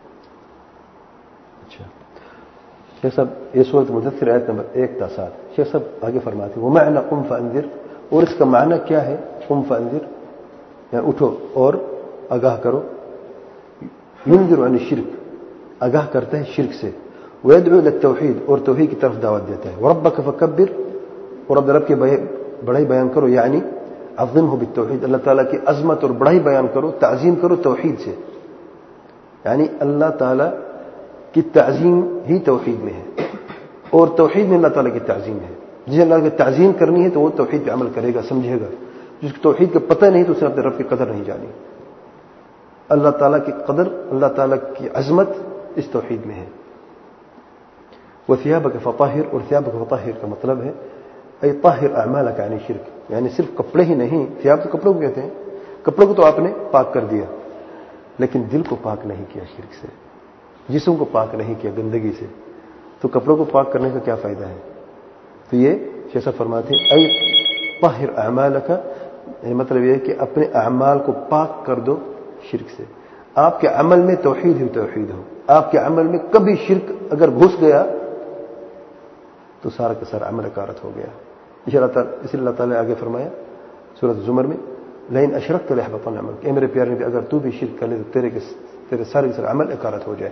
اچھا شیخ صاحب، یہ سورۃ مدثر آیت نمبر 1 تا 7، شیخ صاحب آگے فرماتے ہیں وَمَعْنَا قُمْ فَأَنذِرْ، اور اس کا معنی کیا ہے؟ قُمْ فَأَنذِرْ یعنی اٹھو اور آگاہ کرو، يُنذِرُ عَنِ الشِّرْك، آگاہ کرتا ہے شرک سے، وَيَدْعُو إِلَى التَّوْحِيدِ، اور توحید کی طرف دعوت دیتا ہے، وَرَبَّكَ فَكَبِّرْ، اور اپنے رب کی بڑائی بیان کرو، یعنی عظمہ بالتوحید، اللہ تعالیٰ کی عظمت اور بڑائی بیان کرو، تعظیم کرو توحید سے، یعنی اللہ تعالیٰ کی تعظیم ہی توحید میں ہے، اور توحید میں اللہ تعالیٰ کی تعظیم ہے۔ جسے اللہ کی تعظیم کرنی ہے تو وہ توحید پہ عمل کرے گا، سمجھے گا۔ جس کو توحید کا پتہ نہیں تو اسے اپنے رب کی قدر نہیں جانی۔ اللہ تعالیٰ کی قدر، اللہ تعالیٰ کی عظمت اس توحید میں ہے۔ وَثِيَابَكَ فَطَهِّرْ، اور ثِيَابَكَ فَطَهِّرْ کا مطلب ہے اے طاہر اعمالک عن الشرک، یعنی صرف کپڑے ہی نہیں، ثیاب تو کپڑوں کو کہتے ہیں، کپڑوں کو تو آپ نے پاک کر دیا، لیکن دل کو پاک نہیں کیا شرک سے، جسم کو پاک نہیں کیا گندگی سے، تو کپڑوں کو پاک کرنے کا کیا فائدہ ہے؟ تو یہ جیسا فرماتے ہیں اے طاہر اعمالک، یہ مطلب یہ ہے کہ اپنے اعمال کو پاک کر دو شرک سے۔ آپ کے عمل میں توحید ہی توحید ہو، آپ کے عمل میں کبھی شرک اگر گھس گیا تو سارا کا سارا عمل اکارت ہو گیا۔ اس لیے اللہ تعالیٰ نے آگے فرمایا سورۃ زمر میں لئن اشرکت ليحبطن عملک، اے میرے پیارے نبی اگر تو بھی شرک کر لے تو تیرے سارے عمل اکارت ہو جائے۔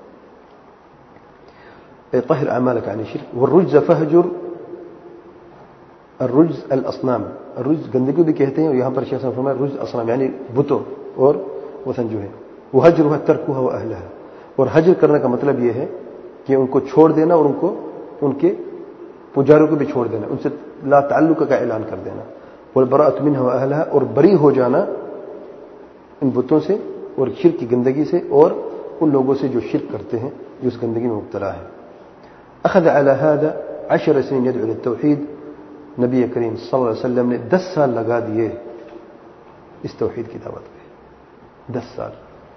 اے طاہر اعمالک عن الشرک والرجز فہجر، الرجز الاصنام، الرجز گندگی بھی کہتے ہیں، اور یہاں پر شیخ صاحب فرمایا رجز اصنام یعنی بتوں اور وثن جو ہے، وہجرها ترکها واهلها، اور حجر کرنے کا مطلب یہ ہے کہ ان کو چھوڑ دینا اور ان کو ان کے پجاروں کو بھی چھوڑ دینا، ان سے لا تعلق کا اعلان کر دینا، والبراءۃ منها واهلها، اور بری ہو جانا ان بتوں سے اور شرک کی گندگی سے اور ان لوگوں سے جو شرک کرتے ہیں، جو اس گندگی میں مبتلا ہے۔ اخذ على هذا 10 سنين يدعو للتوحید، نبی کریم صلی اللہ علیہ وسلم نے 10 سال لگا دیے اس توحید کی دعوت پہ، 10 سال،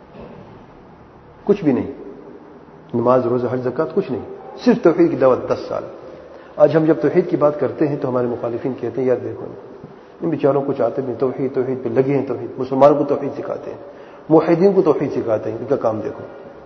کچھ بھی نہیں، نماز روزہ حج زکات کچھ نہیں، صرف توحید کی دعوت 10 سال۔ آج ہم جب توحید کی بات کرتے ہیں تو ہمارے مخالفین کہتے ہیں یار دیکھو ان بیچاروں کو چاہتے ہیں توحید پہ لگے ہیں، توحید مسلمانوں کو توحید سکھاتے ہیں، موحدین کو توحید سکھاتے ہیں، ان کا کام دیکھو،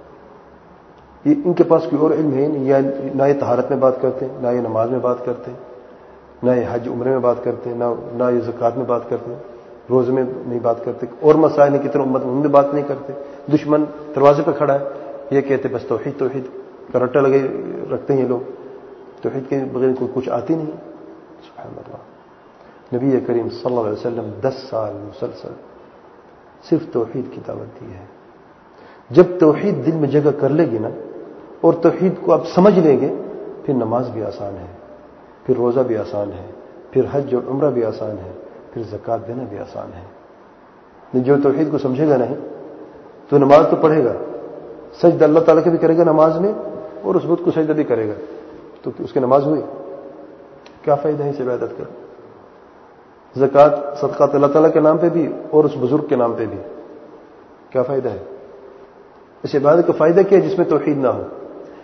یہ ان کے پاس کوئی اور علم ہے نہیں، یا نہ یہ طہارت میں بات کرتے ہیں، نہ یہ نماز میں بات کرتے ہیں، نہ یہ حج عمرے میں بات کرتے ہیں، نہ یہ زکات میں بات کرتے ہیں، روزے میں نہیں بات کرتے، اور مسائل کی طرح امت ان میں بات نہیں کرتے۔ دشمن دروازے پہ کھڑا ہے، یہ کہتے بس توحید کا رٹا لگے رکھتے ہیں یہ لوگ، توحید کے بغیر کوئی کچھ آتی نہیں۔ سبحان اللہ، نبی کریم صلی اللہ علیہ وسلم 10 سال مسلسل صرف توحید کی دعوت دی ہے۔ جب توحید دل میں جگہ کر لے گی نا، اور توحید کو آپ سمجھ لیں گے، پھر نماز بھی آسان ہے، پھر روزہ بھی آسان ہے، پھر حج اور عمرہ بھی آسان ہے، پھر زکات دینا بھی آسان ہے۔ جو توحید کو سمجھے گا نہیں تو نماز تو پڑھے گا، سجدہ اللہ تعالیٰ کا بھی کرے گا نماز میں، اور اس بت کو سجدہ بھی کرے گا، تو اس کی نماز ہوئی؟ کیا فائدہ ہے اس عبادت کا؟ زکات صدقات اللہ تعالیٰ کے نام پہ بھی اور اس بزرگ کے نام پہ بھی، کیا فائدہ ہے؟ اس عبادت کا فائدہ کیا ہے جس میں توحید نہ ہو؟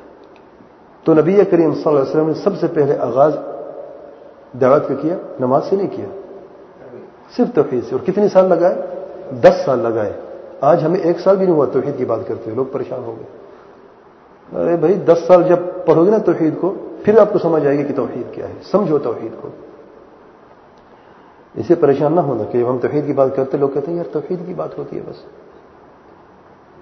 تو نبی کریم صلی اللہ علیہ وسلم نے سب سے پہلے آغاز دعوت کا کیا نماز سے نہیں کیا، صرف توحید سے، اور کتنے سال لگائے؟ 10 سال لگائے۔ آج ہمیں 1 سال بھی نہیں ہوا توحید کی بات کرتے ہوئے، لوگ پریشان ہو گئے۔ ارے بھائی 10 سال جب پڑھو گے نا توحید کو، پھر آپ کو سمجھ آئے گی کہ توحید کیا ہے، سمجھو توحید کو۔ اسے پریشان نہ ہونا کہ جب ہم توحید کی بات کرتے لوگ کہتے ہیں یار توحید کی بات ہوتی ہے بس،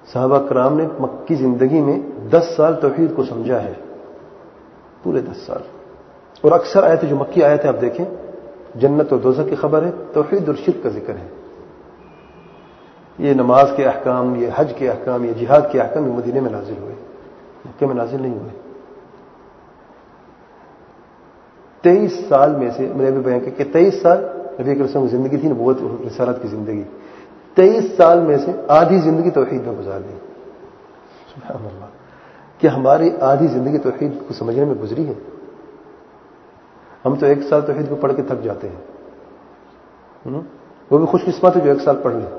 صحابہ کرام نے مکی زندگی میں 10 سال توحید کو سمجھا ہے، پورے 10 سال. اور اکثر آیتیں جو مکی آیتیں آپ دیکھیں، جنت اور دوزخ کی خبر ہے، توحید اور شرک کا ذکر ہے. یہ نماز کے احکام، یہ حج کے احکام، یہ جہاد کے احکام یہ مدینے میں نازل ہوئے، مکے میں نازل نہیں ہوئے. 23 سال میں سے میں نے بھی بیان کیا کہ 23 سال نبی کریم صلی اللہ علیہ وسلم کی زندگی تھی، نبوت اور رسالت کی زندگی. 23 سال میں سے آدھی زندگی توحید میں گزار دی. سبحان اللہ، کہ ہماری آدھی زندگی توحید کو سمجھنے میں گزری ہے. ہم تو 1 سال توحید کو پڑھ کے تھک جاتے ہیں. وہ بھی خوش قسمت ہے جو 1 سال پڑھ لیں.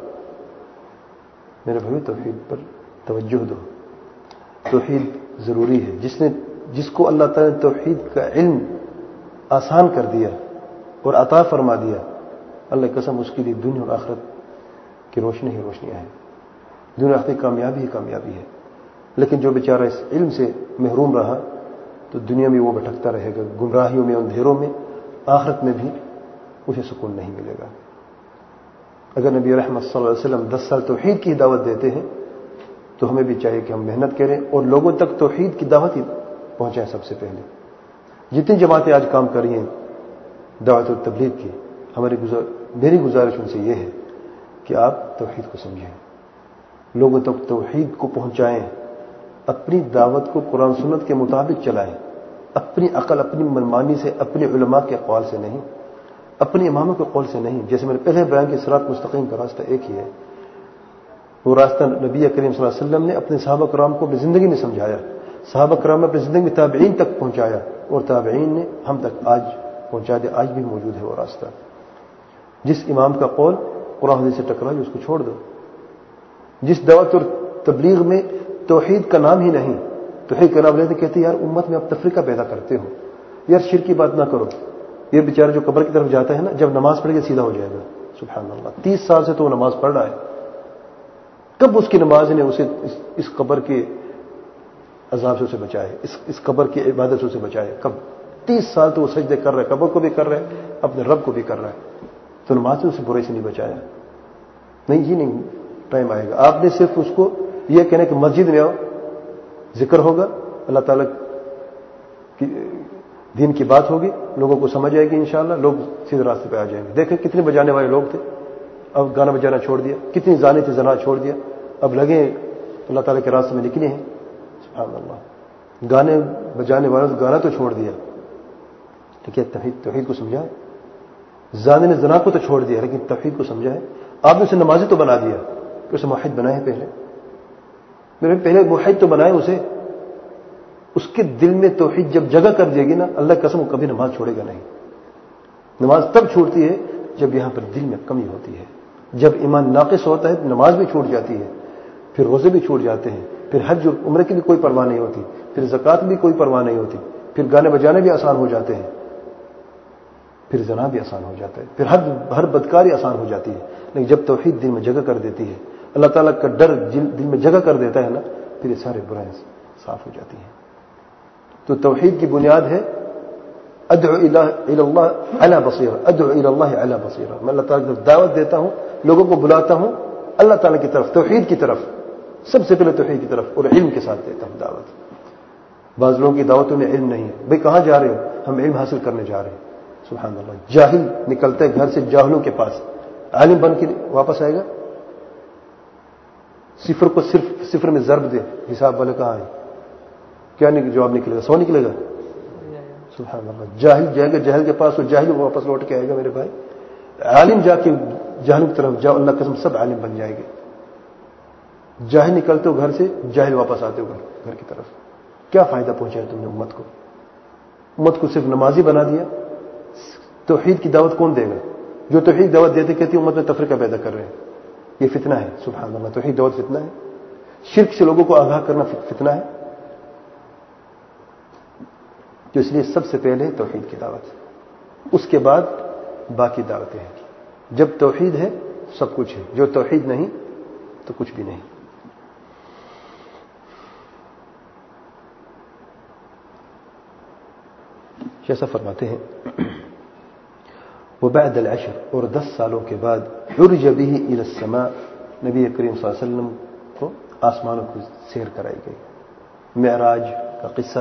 میرے بھائی توحید پر توجہ دو، توحید ضروری ہے. جس کو اللہ تعالی نے توحید کا علم آسان کر دیا اور عطا فرما دیا، اللہ کی قسم اس کے لیے دنیا اور آخرت کی روشنی ہی روشنیاں ہیں، دنیا آخرت کی کامیابی ہی کامیابی ہے. لیکن جو بیچارہ اس علم سے محروم رہا تو دنیا میں وہ بھٹکتا رہے گا، گمراہیوں میں، اندھیروں میں. آخرت میں بھی اسے سکون نہیں ملے گا. اگر نبی رحمت صلی اللہ علیہ وسلم 10 سال توحید کی دعوت دیتے ہیں تو ہمیں بھی چاہیے کہ ہم محنت کریں اور لوگوں تک توحید کی دعوت ہی پہنچائیں. سب سے پہلے جتنی جماعتیں آج کام کر رہی ہیں دعوت و تبلیغ کی، میری گزارش ان سے یہ ہے کہ آپ توحید کو سمجھیں، لوگوں تک توحید کو پہنچائیں، اپنی دعوت کو قرآن سنت کے مطابق چلائیں، اپنی عقل، اپنی منمانی سے، اپنے علماء کے اقوال سے نہیں، اپنے اماموں کے قول سے نہیں. جیسے میں نے پہلے بیان کیا، صراط مستقیم کا راستہ ایک ہی ہے. وہ راستہ نبی کریم صلی اللہ علیہ وسلم نے اپنے صحابہ کرام کو اپنی زندگی میں سمجھایا، صحابہ کرام نے اپنی زندگی میں تابعین تک پہنچایا، اور تابعین نے ہم تک آج پہنچا دیا. آج بھی موجود ہے وہ راستہ. جس امام کا قول قرآن حدیث سے ٹکرائے اس کو چھوڑ دو. جس دعوت اور تبلیغ میں توحید کا نام ہی نہیں، توحید کا نام لیتے کہتے یار امت میں اب تفریقہ پیدا کرتے ہو، یار شرک کی بات نہ کرو. یہ بیچارہ جو قبر کی طرف جاتا ہے نا، جب نماز پڑھ کے سیدھا ہو جائے گا. سبحان اللہ، 30 سال سے تو وہ نماز پڑھ رہا ہے. کب اس کی نماز نے اسے اس قبر کے عذاب سے اسے بچائے، اس قبر کی عبادت سے اسے بچائے؟ کب؟ 30 سال تو وہ سجدے کر رہا ہے، قبر کو بھی کر رہا ہے، اپنے رب کو بھی کر رہا ہے. تو نماز نے اسے برے سے نہیں بچایا. نہیں جی نہیں، ٹائم آئے گا. آپ نے صرف اس کو یہ کہنا کہ مسجد میں آؤ، ذکر ہوگا، اللہ تعالیٰ کی دین کی بات ہوگی، لوگوں کو سمجھ آئے گی انشاءاللہ، لوگ سیدھے راستے پہ آ جائیں گے. دیکھیں کتنے بجانے والے لوگ تھے، اب گانا بجانا چھوڑ دیا. کتنی زانی تھی، زنا چھوڑ دیا، اب لگے اللہ تعالیٰ کے راستے میں نکلے ہیں. سبحان اللہ، گانے بجانے والوں نے گانا تو چھوڑ دیا، لیکن توحید کو سمجھا ہے. زانی نے زنا کو تو چھوڑ دیا لیکن توحید کو سمجھا ہے. آپ نے اسے نمازی تو بنا دیا، کہ اسے موحد بنائے. پہلے موحد تو بنائے اسے. اس کے دل میں توحید جب جگہ کر دے گی نا، اللہ کی قسم وہ کبھی نماز چھوڑے گا نہیں. نماز تب چھوڑتی ہے جب یہاں پر دل میں کمی ہوتی ہے. جب ایمان ناقص ہوتا ہے تو نماز بھی چھوٹ جاتی ہے، پھر روزے بھی چھوٹ جاتے ہیں، پھر حج اور عمرے کی بھی کوئی پرواہ نہیں ہوتی، پھر زکوٰۃ بھی کوئی پرواہ نہیں ہوتی، پھر گانے بجانے بھی آسان ہو جاتے ہیں، پھر زنا بھی آسان ہو جاتا ہے، پھر ہر بدکاری آسان ہو جاتی ہے. لیکن جب توحید دل میں جگہ کر دیتی ہے، اللہ تعالیٰ کا ڈر دل میں جگہ کر دیتا ہے نا، پھر یہ سارے برائیں صاف ہو جاتی ہیں. تو توحید کی بنیاد ہے ادعو الی اللہ علی بصیرہ، ادعو الی اللہ علی بصیرہ. میں اللہ تعالیٰ کی دعوت دیتا ہوں، لوگوں کو بلاتا ہوں اللہ تعالیٰ کی طرف، توحید کی طرف، سب سے پہلے توحید کی طرف، اور علم کے ساتھ دیتا ہوں دعوت. بعض لوگوں کی دعوتوں میں علم نہیں ہے. بھئی کہاں جا رہے ہو؟ ہم علم حاصل کرنے جا رہے ہیں. سبحان اللہ، جاہل نکلتا ہے گھر سے جاہلوں کے پاس، عالم بن کے واپس آئے گا. صفر کو صفر میں ضرب دے، حساب والے کہاں ہے؟ کیا جواب نکلے گا؟ 100 نکلے گا. سبحان اللہ، جاہل جائے گا جاہل کے پاس، وہ جاہل واپس لوٹ کے آئے گا. میرے بھائی عالم جا کے جاہل کی طرف جاؤ، اللہ قسم سب عالم بن جائے گے. جاہل نکلتے ہو گھر سے، جاہل واپس آتے ہو گھر کی طرف. کیا فائدہ پہنچایا تم نے امت کو؟ امت کو صرف نمازی بنا دیا. توحید کی دعوت کون دے گا؟ جو توحید دعوت دیتے کہتی امت میں تفریقہ پیدا کر رہے ہیں. یہ فتنہ ہے. سبحان اللہ، توحید دعوت فتنہ ہے. شرک سے لوگوں کو آگاہ کرنا فتنہ ہے. تو اس لیے سب سے پہلے توحید کی دعوت، اس کے بعد باقی دعوتیں ہیں. جب توحید ہے سب کچھ ہے، جو توحید نہیں تو کچھ بھی نہیں. جیسا فرماتے ہیں وبعد العشر، اور 10 سالوں کے بعد عرج به الى السماء، نبی کریم صلی اللہ علیہ وسلم کو آسمانوں کو سیر کرائی گئی. معراج کا قصہ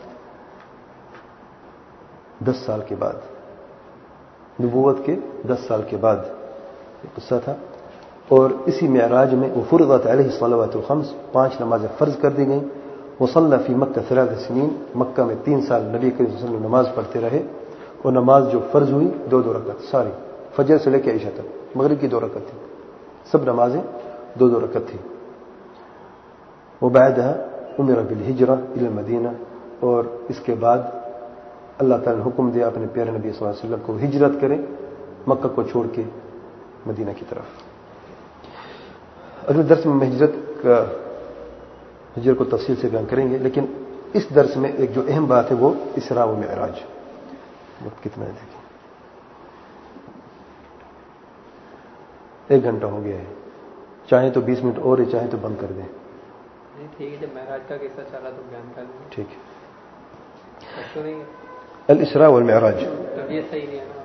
10 سال کے بعد، نبوت کے 10 سال کے بعد یہ قصہ تھا. اور اسی معراج میں وہ فرضت علیہ الصلوات الخمس، 5 نمازیں فرض کر دی گئیں. وصلى فی مکہ 3 سنین، مکہ میں 3 سال نبی کریم صلی اللہ علیہ وسلم نماز پڑھتے رہے. اور نماز جو فرض ہوئی 2 رکعت، ساری فجر سے لے کے عشاء تک. مغرب کی 2 رکعت تھی، سب نمازیں 2 رکعت تھی. وبعدها امر بالہجرہ الی المدینہ، اور اس کے بعد اللہ تعالی نے حکم دیا اپنے پیارے نبی صلی اللہ علیہ وسلم کو ہجرت کریں مکہ کو چھوڑ کے مدینہ کی طرف. اگلے درس میں ہجرت کو تفصیل سے بیان کریں گے، لیکن اس درس میں ایک جو اہم بات ہے وہ اسراء و معراج. وقت کتنا ہے دیکھیں، 1 گھنٹہ ہو گیا ہے. چاہیں تو 20 منٹ اور ہے، چاہیں تو بند کر دیں. ٹھیک ہے، جب معراج کا قصہ چلا تو بیان کر دیں. ٹھیک ہے. الاسراء والمعراج. طبیعت صحیح نہیں ہے نا.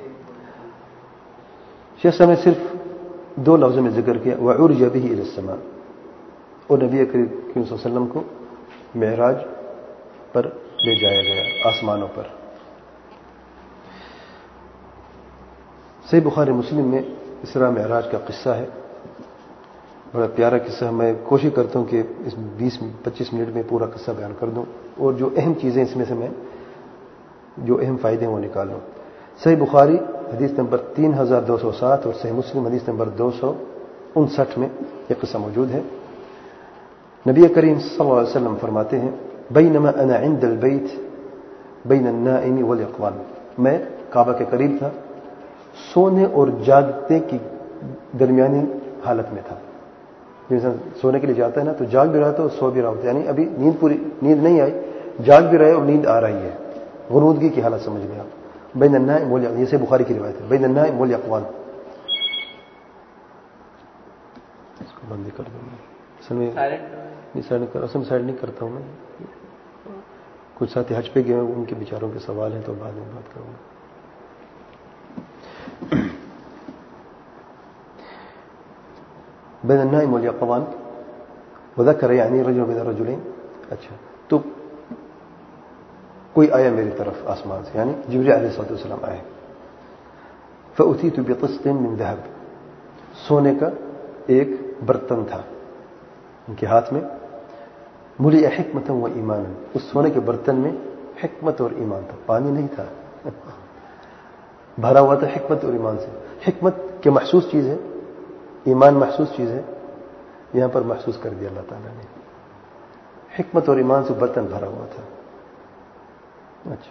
شیخ صاحب نے صرف 2 لفظوں میں ذکر کیا، وعرج به الى السماء، اور نبی کریم صلی اللہ علیہ وسلم کو معراج پر لے جایا گیا، آسمانوں پر. صحیح بخاری مسلم میں اسراء معراج کا قصہ ہے، بڑا پیارا قصہ. میں کوشش کرتا ہوں کہ اس 20-25 منٹ میں پورا قصہ بیان کر دوں، اور جو اہم چیزیں اس میں سے میں جو اہم فائدے ہیں وہ نکال لوں. صحیح بخاری حدیث نمبر 3207 اور صحیح مسلم حدیث نمبر 259 میں یہ قصہ موجود ہے. نبی کریم صلی اللہ علیہ وسلم فرماتے ہیں، بینما انا عند البیت بین النائم والیقظان، میں کعبہ کے قریب تھا، سونے اور جاگنے کی درمیانی حالت میں تھا. جیسے سونے کے لیے جاتا ہے نا، تو جاگ بھی رہا تھا اور سو بھی رہا ہوتا ہے، یعنی ابھی نیند نہیں آئی، جاگ بھی رہے اور نیند آ رہی ہے، غنودگی کی حالت سمجھ لیں آپ. بین النائم والیقظان، یہ سے بخاری کی روایت ہے، بین النائم والیقظان. اس کو بند کر دوں میں، سائڈ نہیں کرتا ہوں میں. کچھ ساتھی حج پہ گئے ہیں، ان کے بیچاروں کے سوال ہیں تو بعد میں بات کروں گا. بین النائم والیقظان وذکر یعنی رجل بین رجلین. اچھا، تو کوئی آیا میری طرف آسمان سے، یعنی جبریل علیہ السلام آئے. فأتیت بطست من ذهب، سونے کا ایک برتن تھا ان کے ہاتھ میں. ملئ حکمتا و ایمانا، اس سونے کے برتن میں حکمت اور ایمان تھا، پانی نہیں تھا، بھرا ہوا تھا حکمت اور ایمان سے. حکمت کہ محسوس چیز ہے، ایمان محسوس چیز ہے، یہاں پر محسوس کر دیا اللہ تعالیٰ نے. حکمت اور ایمان سے برتن بھرا ہوا تھا. اچھا،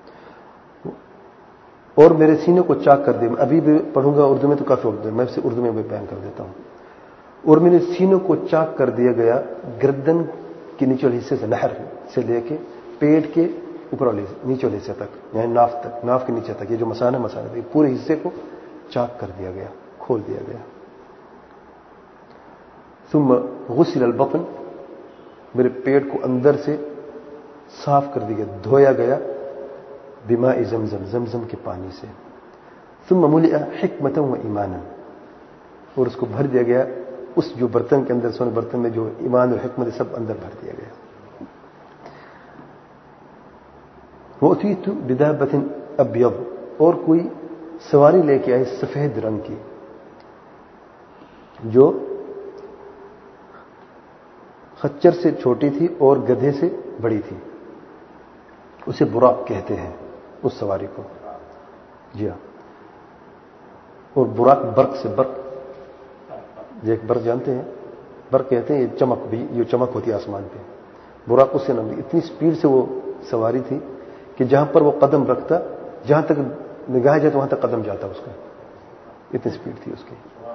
اور میرے سینے کو چاک کر دیا. ابھی بھی پڑھوں گا اردو میں تو کافی اردو ہے، میں اسے اردو میں بھی بیان کر دیتا ہوں. اور میرے سینوں کو چاک کر دیا گیا گردن کے نیچے والے حصے سے، نہر سے لے کے پیٹ کے اوپر والے نیچے والے حصے تک، یعنی ناف تک، ناف کے نیچے تک. یہ جو مسانہ پورے حصے کو چاک کر دیا گیا، کھول دیا گیا. ثم غسل البطن، میرے پیٹ کو اندر سے صاف کر دیا گیا، دھویا گیا، بماء زمزم، زمزم کے پانی سے. ثم ملئ حکمتا و ایمانا، اور اس کو بھر دیا گیا اس جو برتن کے اندر، سونے برتن میں جو ایمان اور حکمت سب اندر بھر دیا گیا. وأتيت بدابة ابيض، اور کوئی سواری لے کے آئے سفید رنگ کی، جو خچر سے چھوٹی تھی اور گدھے سے بڑی تھی. اسے براق کہتے ہیں اس سواری کو. جی ہاں، اور براق برق سے، برق یہ ایک برق جانتے ہیں، برق کہتے ہیں یہ چمک، بھی یہ چمک ہوتی ہے آسمان پہ. براق اس سے نام، اتنی سپیڈ سے وہ سواری تھی کہ جہاں پر وہ قدم رکھتا، جہاں تک نگاہ جاتا وہاں تک قدم جاتا اس کا، اتنی سپیڈ تھی اس کی.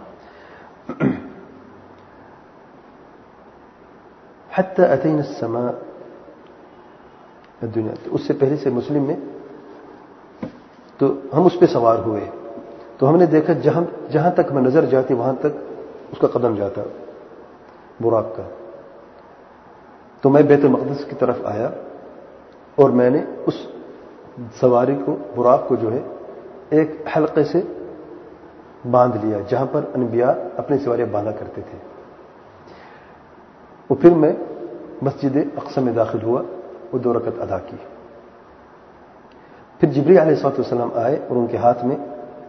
حتی اتینا السماء الدنیا، اس سے پہلے سے مسلم میں تو ہم اس پہ سوار ہوئے تو ہم نے دیکھا جہاں تک ہمیں نظر جاتی وہاں تک اس کا قدم جاتا براق کا. تو میں بیت المقدس کی طرف آیا اور میں نے اس سواری کو، براق کو جو ہے ایک حلقے سے باندھ لیا، جہاں پر انبیاء اپنی سواریاں باندھا کرتے تھے. اور پھر میں مسجد اقصی میں داخل ہوا اور 2 رکعت ادا کی. پھر جبریل علیہ السلام آئے اور ان کے ہاتھ میں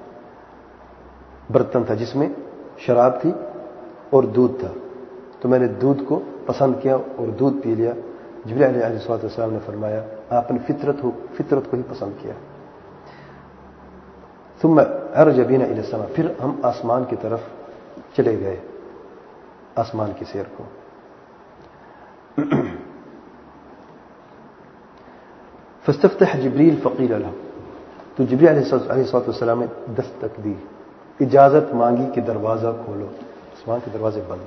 برتن تھا جس میں شراب تھی اور دودھ تھا. تو میں نے دودھ کو پسند کیا اور دودھ پی لیا. جبریل علیہ السلام نے فرمایا آپ نے فطرت کو ہی پسند کیا. ثم عرج بنا الى السماء، پھر ہم آسمان کی طرف چلے گئے، آسمان کی سیر کو. فاستفتح جبریل فقیل له، تو جبریل علیہ السلام نے دستک دی، اجازت مانگی کہ دروازہ کھولو. آسمان کے دروازے بند.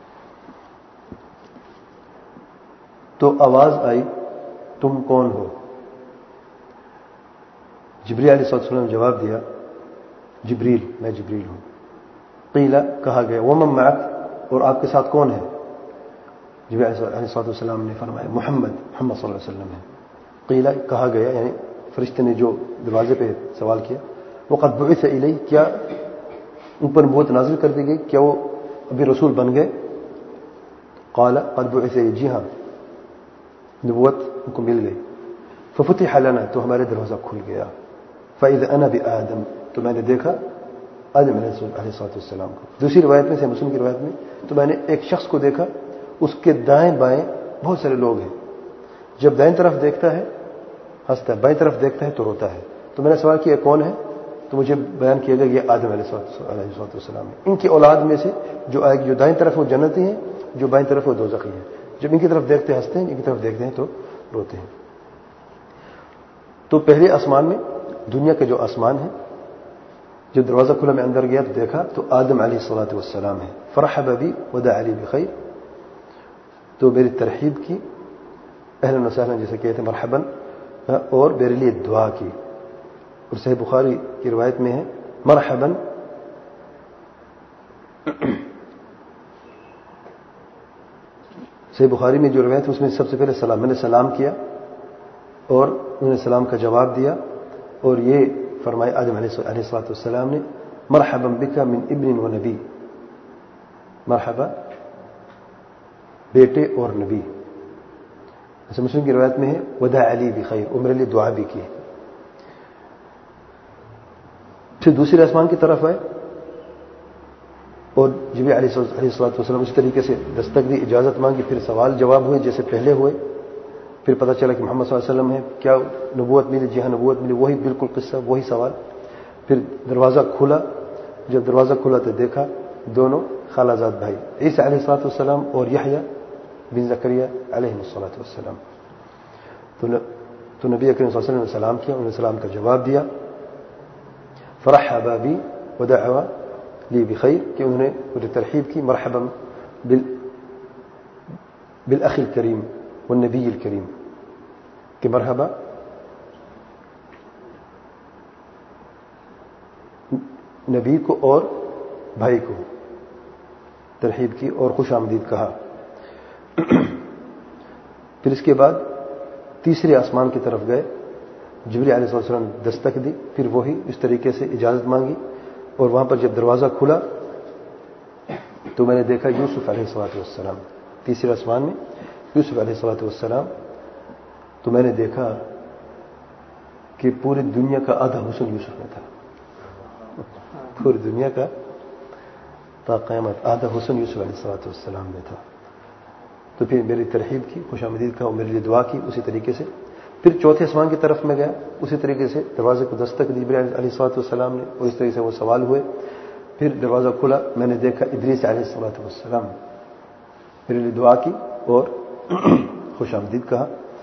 تو آواز آئی تم کون ہو؟ جبریل علیہ السلام نے جواب دیا جبریل، میں جبریل ہوں. قیل، کہا گیا ومن معک، اور آپ کے ساتھ کون ہے؟ جبریل علیہ السلام نے فرمایا محمد صلی اللہ علیہ وسلم ہے. قیل، کہا گیا یعنی فرشتے نے جو دروازے پہ سوال کیا وقد بعث الی، کیا ان پر نبوت نازل کر دی گئی، کیا وہ ابھی رسول بن گئے؟ قال قد بعث الی، جی ہاں نبوت ان کو مل گئی. ففتح لنا، تو ہمارے دروازہ کھل گیا. فاذا انا بآدم، تو میں نے دیکھا آدم علیہ السلام کو. دوسری روایت میں سے مسلم کی روایت میں تو میں نے ایک شخص کو دیکھا، اس کے دائیں بائیں بہت سارے لوگ ہیں. جب دائیں طرف دیکھتا ہے ہنستا ہے، بائیں طرف دیکھتا ہے تو روتا ہے. تو میں نے سوال کیا کون ہے؟ تو مجھے بیان کیا گیا یہ آدم علیہ السلام ہے. ان کی اولاد میں سے جو آئے گی، جو دائیں طرف وہ جنتی ہیں، جو بائیں طرف وہ دوزخی ہیں. جب ان کی طرف دیکھتے ہیں ہنستے ہیں، ان کی طرف دیکھتے ہیں تو روتے ہیں. تو پہلے آسمان میں، دنیا کے جو آسمان ہے، جب دروازہ کھلا میں اندر گیا تو دیکھا تو آدم علیہ السلام ہے. فرحب بی ودعا لی بخیر، تو میری ترحیب کی، اہلا وسہلا جیسے کہتے ہیں مرحباً، اور میرے لیے دعا کی. اور صحیح بخاری کی روایت میں ہے مرحباً صحیح بخاری میں جو روایت ہے اس میں سب سے پہلے سلام، میں نے سلام کیا اور انہوں نے سلام کا جواب دیا. اور یہ فرمائے آدم علیہ السلام نے مرحبا بک من ابن و نبی، مرحبا بیٹے اور نبی. ایسے مسلم کی روایت میں ہے ودعا لی بخیر، اور میرے لیے دعا بھی کی. پھر دوسرے آسمان کی طرف آئے اور جبریل علیہ السلام اس طریقے سے دستک دی، اجازت مانگی. پھر سوال جواب ہوئے جیسے پہلے ہوئے. پھر پتہ چلا کہ محمد صلی اللہ علیہ وسلم ہے، کیا نبوت ملی؟ جی ہاں نبوت ملی. وہی بالکل قصہ، وہی سوال. پھر دروازہ کھلا. جب دروازہ کھلا تو دیکھا دونوں خالہ زاد بھائی عیسیٰ علیہ السلام اور یحییٰ بن زکریا علیہ السلام. تو نبی اکرم صلی اللہ علیہ وسلم نے سلام کیا، انہوں نے سلام کا جواب دیا. فرحبا بی ودعا لی بخیر، کہ انہوں نے مجھے ترحیب کی مرحبا بالاخ الکریم والنبی الکریم، کہ مرحبا نبی کو اور بھائی کو ترحیب کی اور خوش آمدید کہا. پھر اس کے بعد تیسرے آسمان کی طرف گئے. جبریل علیہ السلام نے دستک دی. پھر وہی اس طریقے سے اجازت مانگی. اور وہاں پر جب دروازہ کھلا تو میں نے دیکھا یوسف علیہ السلام. تیسرے آسمان میں یوسف علیہ السلام. تو میں نے دیکھا کہ پوری دنیا کا آدھا حسن یوسف میں تھا. پوری دنیا کا تا قیامت آدھا حسن یوسف علیہ السلام میں تھا. تو پھر میری ترحیب کی، خوش آمدید کہا اور میرے لیے دعا کی اسی طریقے سے. پھر چوتھے آسمان کی طرف میں گیا، اسی طریقے سے دروازے کو دستک دی جبریل علیہ السلام نے اور اس طریقے سے وہ سوال ہوئے. پھر دروازہ کھلا، میں نے دیکھا ادریس علیہ السلام. میرے لیے دعا کی اور خوش آمدید کہا.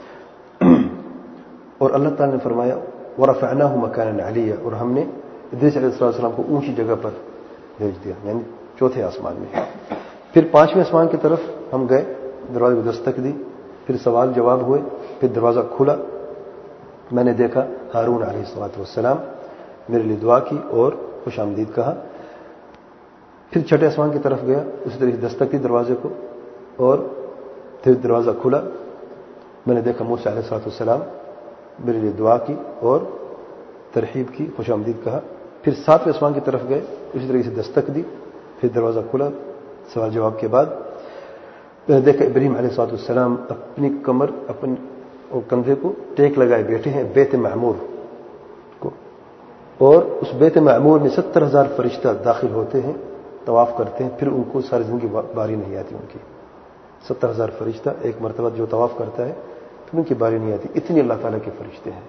اور اللہ تعالیٰ نے فرمایا وَرَفَعْنَاهُ مَكَانًا عَلِيًّا، اور ہم نے ادریس علیہ السلام کو اونچی جگہ پر بھیج دیا، یعنی چوتھے آسمان میں. پھر پانچویں آسمان کی طرف ہم گئے، دروازے کو دستک دی. پھر سوال جواب ہوئے. پھر دروازہ کھلا، میں نے دیکھا ہارون علیہ السلام. میرے لیے دعا کی اور خوش آمدید کہا. پھر چھٹے آسمان کی طرف گیا، اسی طریقے سے دستک دی دروازے کو اور پھر دروازہ کھلا. میں نے دیکھا موسیٰ علیہ السلام. میرے لیے دعا کی اور ترحیب کی، خوش آمدید کہا. پھر ساتویں آسمان کی طرف گئے، اسی طریقے سے دستک دی. پھر دروازہ کھلا سوال جواب کے بعد. میں نے دیکھا ابراہیم علیہ السلام اپنی کمر اپنے کندھے کو ٹیک لگائے بیٹھے ہیں بیت معمور کو، اور اس بیت معمور میں 70,000 فرشتہ داخل ہوتے ہیں، طواف کرتے ہیں، پھر ان کو ساری زندگی باری نہیں آتی ان کی. 70,000 فرشتہ ایک مرتبہ جو طواف کرتا ہے پھر ان کی باری نہیں آتی. اتنی اللہ تعالیٰ کے فرشتے ہیں.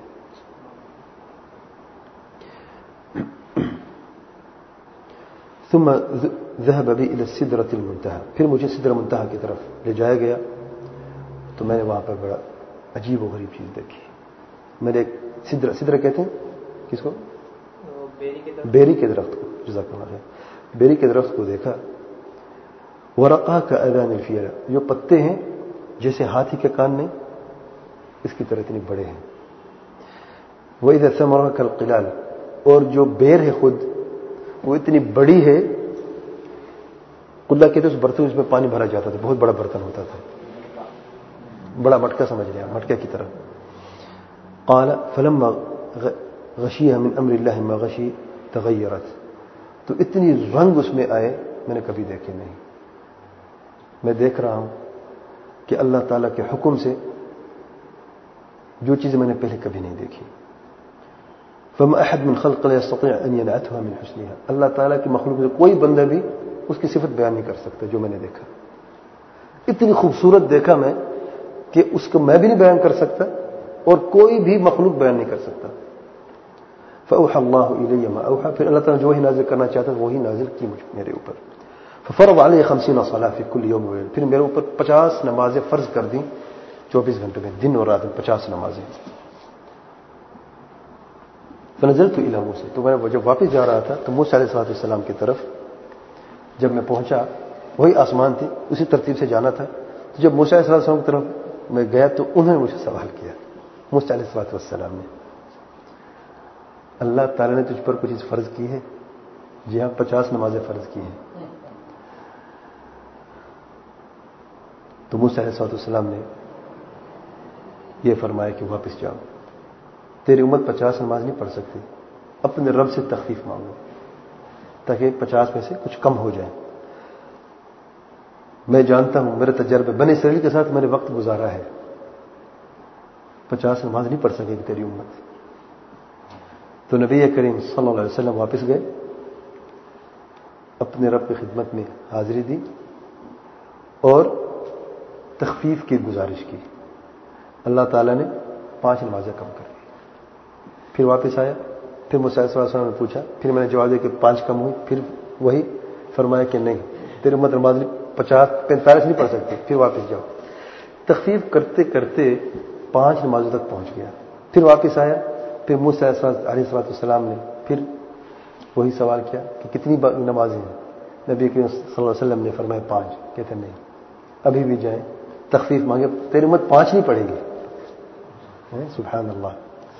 ثم ذهب بي الى السدرة المنتهى، پھر مجھے سدرہ منتہا کی طرف لے جایا گیا تو میں نے وہاں پر بڑا عجیب و غریب چیز دیکھی. میں نے سدرہ کہتے ہیں کس کو؟ بیری کے درخت کو. جزاک اللہ خیر. بیری کے درخت کو دیکھا. ورقہ کا اذان الفیل، جو پتے ہیں جیسے ہاتھی کے کان نہیں، اس کی طرح اتنے بڑے ہیں. وَإِذَا ثَمَرَهَا كَالْقِلَالِ، اور جو بیر ہے خود وہ اتنی بڑی ہے. قلہ کہتے اس برتن اس میں پانی بھرا جاتا تھا، بہت بڑا برتن ہوتا تھا، بڑا مٹکا سمجھ لیا، مٹکے کی طرح. قال فلما غشیها من امر اللہ ما غشی تغیرت، تو اتنی رنگ اس میں آئے میں نے کبھی دیکھے نہیں. میں دیکھ رہا ہوں کہ اللہ تعالیٰ کے حکم سے جو چیزیں میں نے پہلے کبھی نہیں دیکھی. فما احد من خلق لا يستطيع ان ينعتها من حسنها، اللہ تعالیٰ کی مخلوق میں کوئی بندہ بھی اس کی صفت بیان نہیں کر سکتا جو میں نے دیکھا. اتنی خوبصورت دیکھا میں کہ اس کو میں بھی نہیں بیان کر سکتا اور کوئی بھی مخلوق بیان نہیں کر سکتا. فأوحى الله إلي ما أوحى، پھر اللہ تعالیٰ جو ہی نازل کرنا چاہتا وہی نازل کی میرے اوپر. ففرض علي 50 صلاة في كل يوم وليلة، پھر میرے اوپر 50 نمازیں فرض کر دیں 24 گھنٹے میں، دن اور رات میں 50 نمازیں. فنزلت إلى موسى، تو میں جب واپس جا رہا تھا تو موسیٰ علیہ السلام کی طرف جب میں پہنچا، وہی آسمان تھی، اسی ترتیب سے جانا تھا. تو جب موسیٰ علیہ السلام کی طرف میں گیا تو انہوں نے مجھے سوال کیا. موسیٰ علیہ السلام نے، اللہ تعالیٰ نے تجھ پر کچھ چیز فرض کی ہے؟ جی ہاں، 50 نمازیں فرض کی ہیں. تو موسیٰ علیہ السلام نے یہ فرمایا کہ واپس جاؤ، تیری امت 50 نماز نہیں پڑھ سکتی، اپنے رب سے تخفیف مانگو تاکہ 50 میں سے کچھ کم ہو جائے. میں جانتا ہوں، میرے تجربے بنی اسرائیل کے ساتھ میں نے وقت گزارا ہے، 50 نماز نہیں پڑھ سکے گی تیری امت. تو نبی کریم صلی اللہ علیہ وسلم واپس گئے، اپنے رب کی خدمت میں حاضری دی اور تخفیف کی گزارش کی. اللہ تعالیٰ نے 5 نمازیں کم کر دی. پھر واپس آیا، پھر موسیٰ علیہ السلام نے پوچھا، پھر میں نے جواب دیا کہ 5 کم ہوئی. پھر وہی فرمایا کہ نہیں، تیری امت نماز 45 نہیں پڑھ سکتی، پھر واپس جاؤ. تخفیف کرتے کرتے 5 نمازوں تک پہنچ گیا. پھر واپس آیا، پھر موسیٰ علیہ السلام نے پھر وہی سوال کیا کہ کتنی نمازیں ہیں؟ نبی کریم صلی اللہ علیہ وسلم نے فرمایا 5. کہتے نہیں، ابھی بھی جائیں، تخفیف مانگے، تیری امت 5 نہیں پڑھے گی. سبحان اللہ.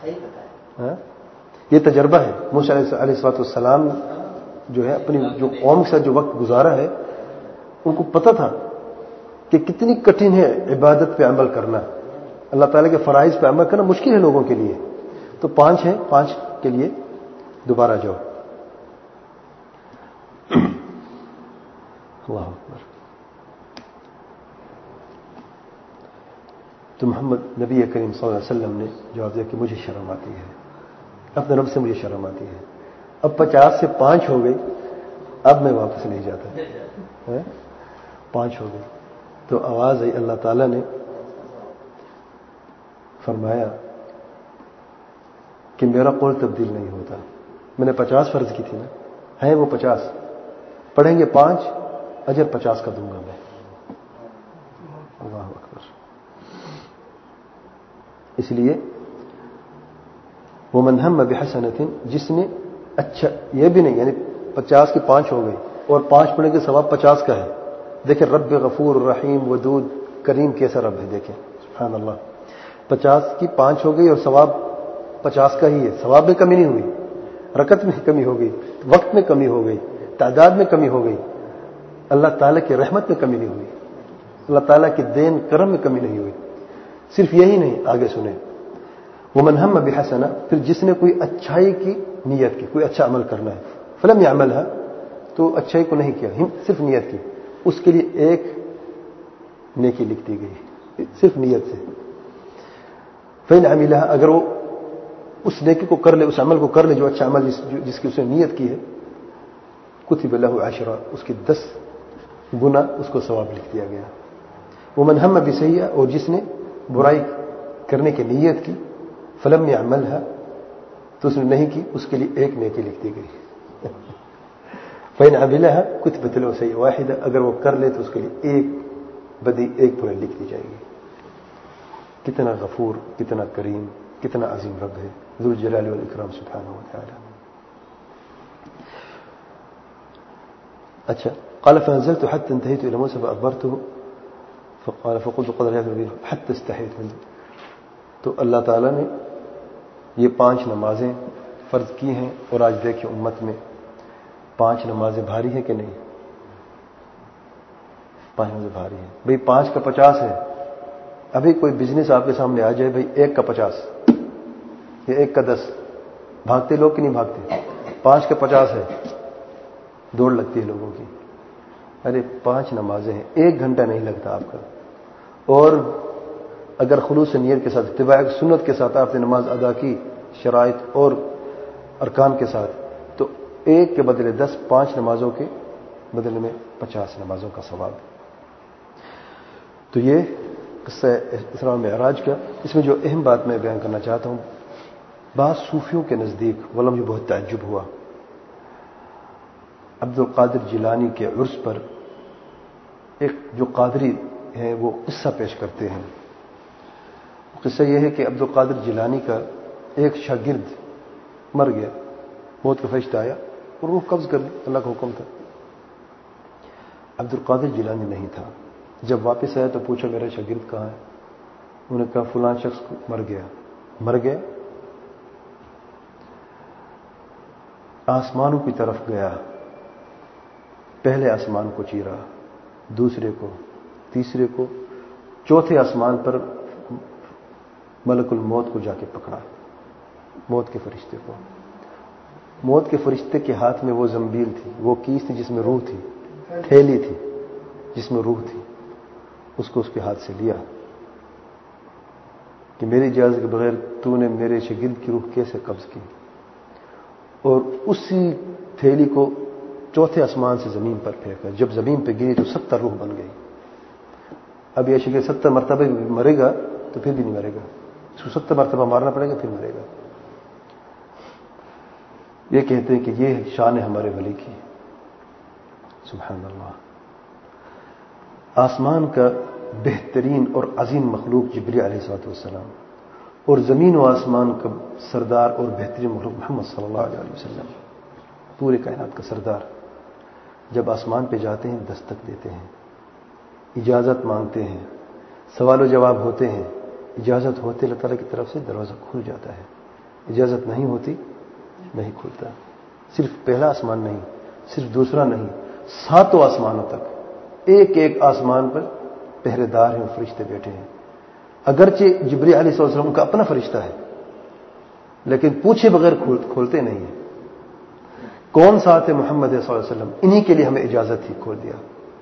یہ تجربہ ہے. موسیٰ علیہ السلام جو ہے اپنی جو قوم کے ساتھ جو وقت گزارا ہے، ان کو پتہ تھا کہ کتنی کٹھن ہے عبادت پہ عمل کرنا، اللہ تعالیٰ کے فرائض پہ عمل کرنا مشکل ہے لوگوں کے لیے. تو 5 ہیں، 5 کے لیے دوبارہ جاؤ. اللہ اکبر. تو محمد نبی کریم صلی اللہ علیہ وسلم نے جواب دیا کہ مجھے شرم آتی ہے، اپنے رب سے مجھے شرم آتی ہے. اب 50 سے 5 ہو گئی، اب میں واپس نہیں جاتا. 5 ہو گئی تو آواز آئی، اللہ تعالیٰ نے فرمایا کہ میرا قول تبدیل نہیں ہوتا. میں نے 50 فرض کی تھی نا، ہیں وہ 50، پڑھیں گے 5، اجر 50 کا دوں گا میں. اللہ اکبر. اس لیے وہ من ہم بحسنۃ، جس نے اچھا، یہ بھی نہیں یعنی 50 کی 5 ہو گئی اور 5 پڑھنے کے ثواب 50 کا ہے. دیکھیں رب غفور رحیم ودود کریم کیسا رب ہے، دیکھیں سبحان اللہ. 50 کی 5 ہو گئی اور ثواب 50 کا ہی ہے. ثواب میں کمی نہیں ہوئی، رکعت میں کمی ہو گئی، وقت میں کمی ہو گئی، تعداد میں کمی ہو گئی، اللہ تعالیٰ کی رحمت میں کمی نہیں ہوئی، اللہ تعالیٰ کے دین کرم میں کمی نہیں ہوئی. صرف یہی نہیں، آگے سنیں، ومن ہم بحسنہ، پھر جس نے کوئی اچھائی کی نیت کی، کوئی اچھا عمل کرنا ہے، فلم یعملها، تو اچھائی کو نہیں کیا، صرف نیت کی، اس کے لیے 1 نیکی لکھ دی گئی صرف نیت سے. فإن عملها، اگر وہ اس نیکی کو کر لے، اس عمل کو کر لے جو اچھا عمل جس کی اس نے نیت کی ہے، کتب له 10، اس کی 10 گنا اس کو ثواب لکھ دیا گیا. ومن هم بسیئہ، اور جس نے برائی کرنے کی نیت کی، فلم يعملها، تو اس نے نہیں کی، اس کے لیے 1 نیکی لکھ دی گئی. فإن عملها كتبت له سیئہ واحدہ، اگر وہ کر لے تو اس کے لیے 1 بدی، 1 برائی لکھ دی جائے گی. کتنا غفور، کتنا کریم، کتنا عظیم رب ہے ذو الجلال والاکرام سبحانہ وتعالی. اچھا، قال فنزلت حتى انتهيت الى موسى فاخبرته فقال فقلت قد رجعت به حتى استحييت منه. تو اللہ تعالیٰ نے یہ 5 نمازیں فرض کی ہیں، اور آج دیکھیں امت میں 5 نمازیں بھاری ہیں کہ نہیں؟ 5 نمازیں بھاری ہیں. بھئی 5 کا 50 ہے. ابھی کوئی بزنس آپ کے سامنے آ جائے، بھئی 1 کا 50 یا 1 کا 10، بھاگتے لوگ کہ نہیں بھاگتے؟ 5 کا 50 ہے، دوڑ لگتی ہے لوگوں کی. ارے 5 نمازیں ہیں، 1 گھنٹہ نہیں لگتا آپ کا. اور اگر خلوص نیت کے ساتھ، اتباع سنت کے ساتھ آپ نے نماز ادا کی، شرائط اور ارکان کے ساتھ، تو 1 کے بدلے 10، 5 نمازوں کے بدلے میں 50 نمازوں کا ثواب. تو یہ قصہ اسراء و معراج کا. اس میں جو اہم بات میں بیان کرنا چاہتا ہوں، بعض صوفیوں کے نزدیک، واللہ مجھے بہت تعجب ہوا، عبد القادر جیلانی کے عرس پر ایک جو قادری ہیں وہ قصہ پیش کرتے ہیں. قصہ یہ ہے کہ عبد القادر جیلانی کا ایک شاگرد مر گیا، موت کا فرشتہ آیا اور روح قبض کر لی، اللہ کا حکم تھا. عبد القادر جیلانی نہیں تھا. جب واپس آیا تو پوچھا میرا شاگرد کہاں ہے؟ انہوں نے کہا فلاں شخص مر گیا. آسمانوں کی طرف گیا، پہلے آسمان کو چیرا، دوسرے کو، تیسرے کو، چوتھے آسمان پر ملک الموت کو جا کے پکڑا، موت کے فرشتے کو. موت کے فرشتے کے ہاتھ میں وہ زنبیل تھی، وہ کیس تھی جس میں روح تھی، تھیلی تھی جس میں روح تھی. اس کو اس کے ہاتھ سے لیا کہ میری اجازت کے بغیر تو نے میرے شاگرد کی روح کیسے قبض کی. اور اسی تھیلی کو چوتھے آسمان سے زمین پر پھینکا. جب زمین پہ گری تو 70 روح بن گئی. اب یہ شاگرد 70 مرتبہ مرے گا تو پھر بھی نہیں مرے گا، اس کو 70 مرتبہ مارنا پڑے گا پھر مرے گا. یہ کہتے ہیں کہ یہ شان ہے ہمارے ولی کی. سبحان اللہ. آسمان کا بہترین اور عظیم مخلوق جبریل علیہ الصلوۃ والسلام، اور زمین و آسمان کا سردار اور بہترین مخلوق محمد صلی اللہ علیہ وسلم، پورے کائنات کا سردار، جب آسمان پہ جاتے ہیں دستک دیتے ہیں، اجازت مانگتے ہیں، سوال و جواب ہوتے ہیں. اجازت ہوتے اللہ تعالیٰ کی طرف سے دروازہ کھل جاتا ہے، اجازت نہیں ہوتی نہیں کھلتا. صرف پہلا آسمان نہیں، صرف دوسرا نہیں، 7 آسمانوں تک ایک ایک آسمان پر پہرے دار ہیں، فرشتے بیٹھے ہیں. اگرچہ جبریل علیہ السلام کا اپنا فرشتہ ہے، لیکن پوچھے بغیر کھولتے نہیں ہیں. کون ساتھ ہے؟ محمد صلی اللہ علیہ وسلم. انہی کے لیے ہمیں اجازت ہی کھول دیا.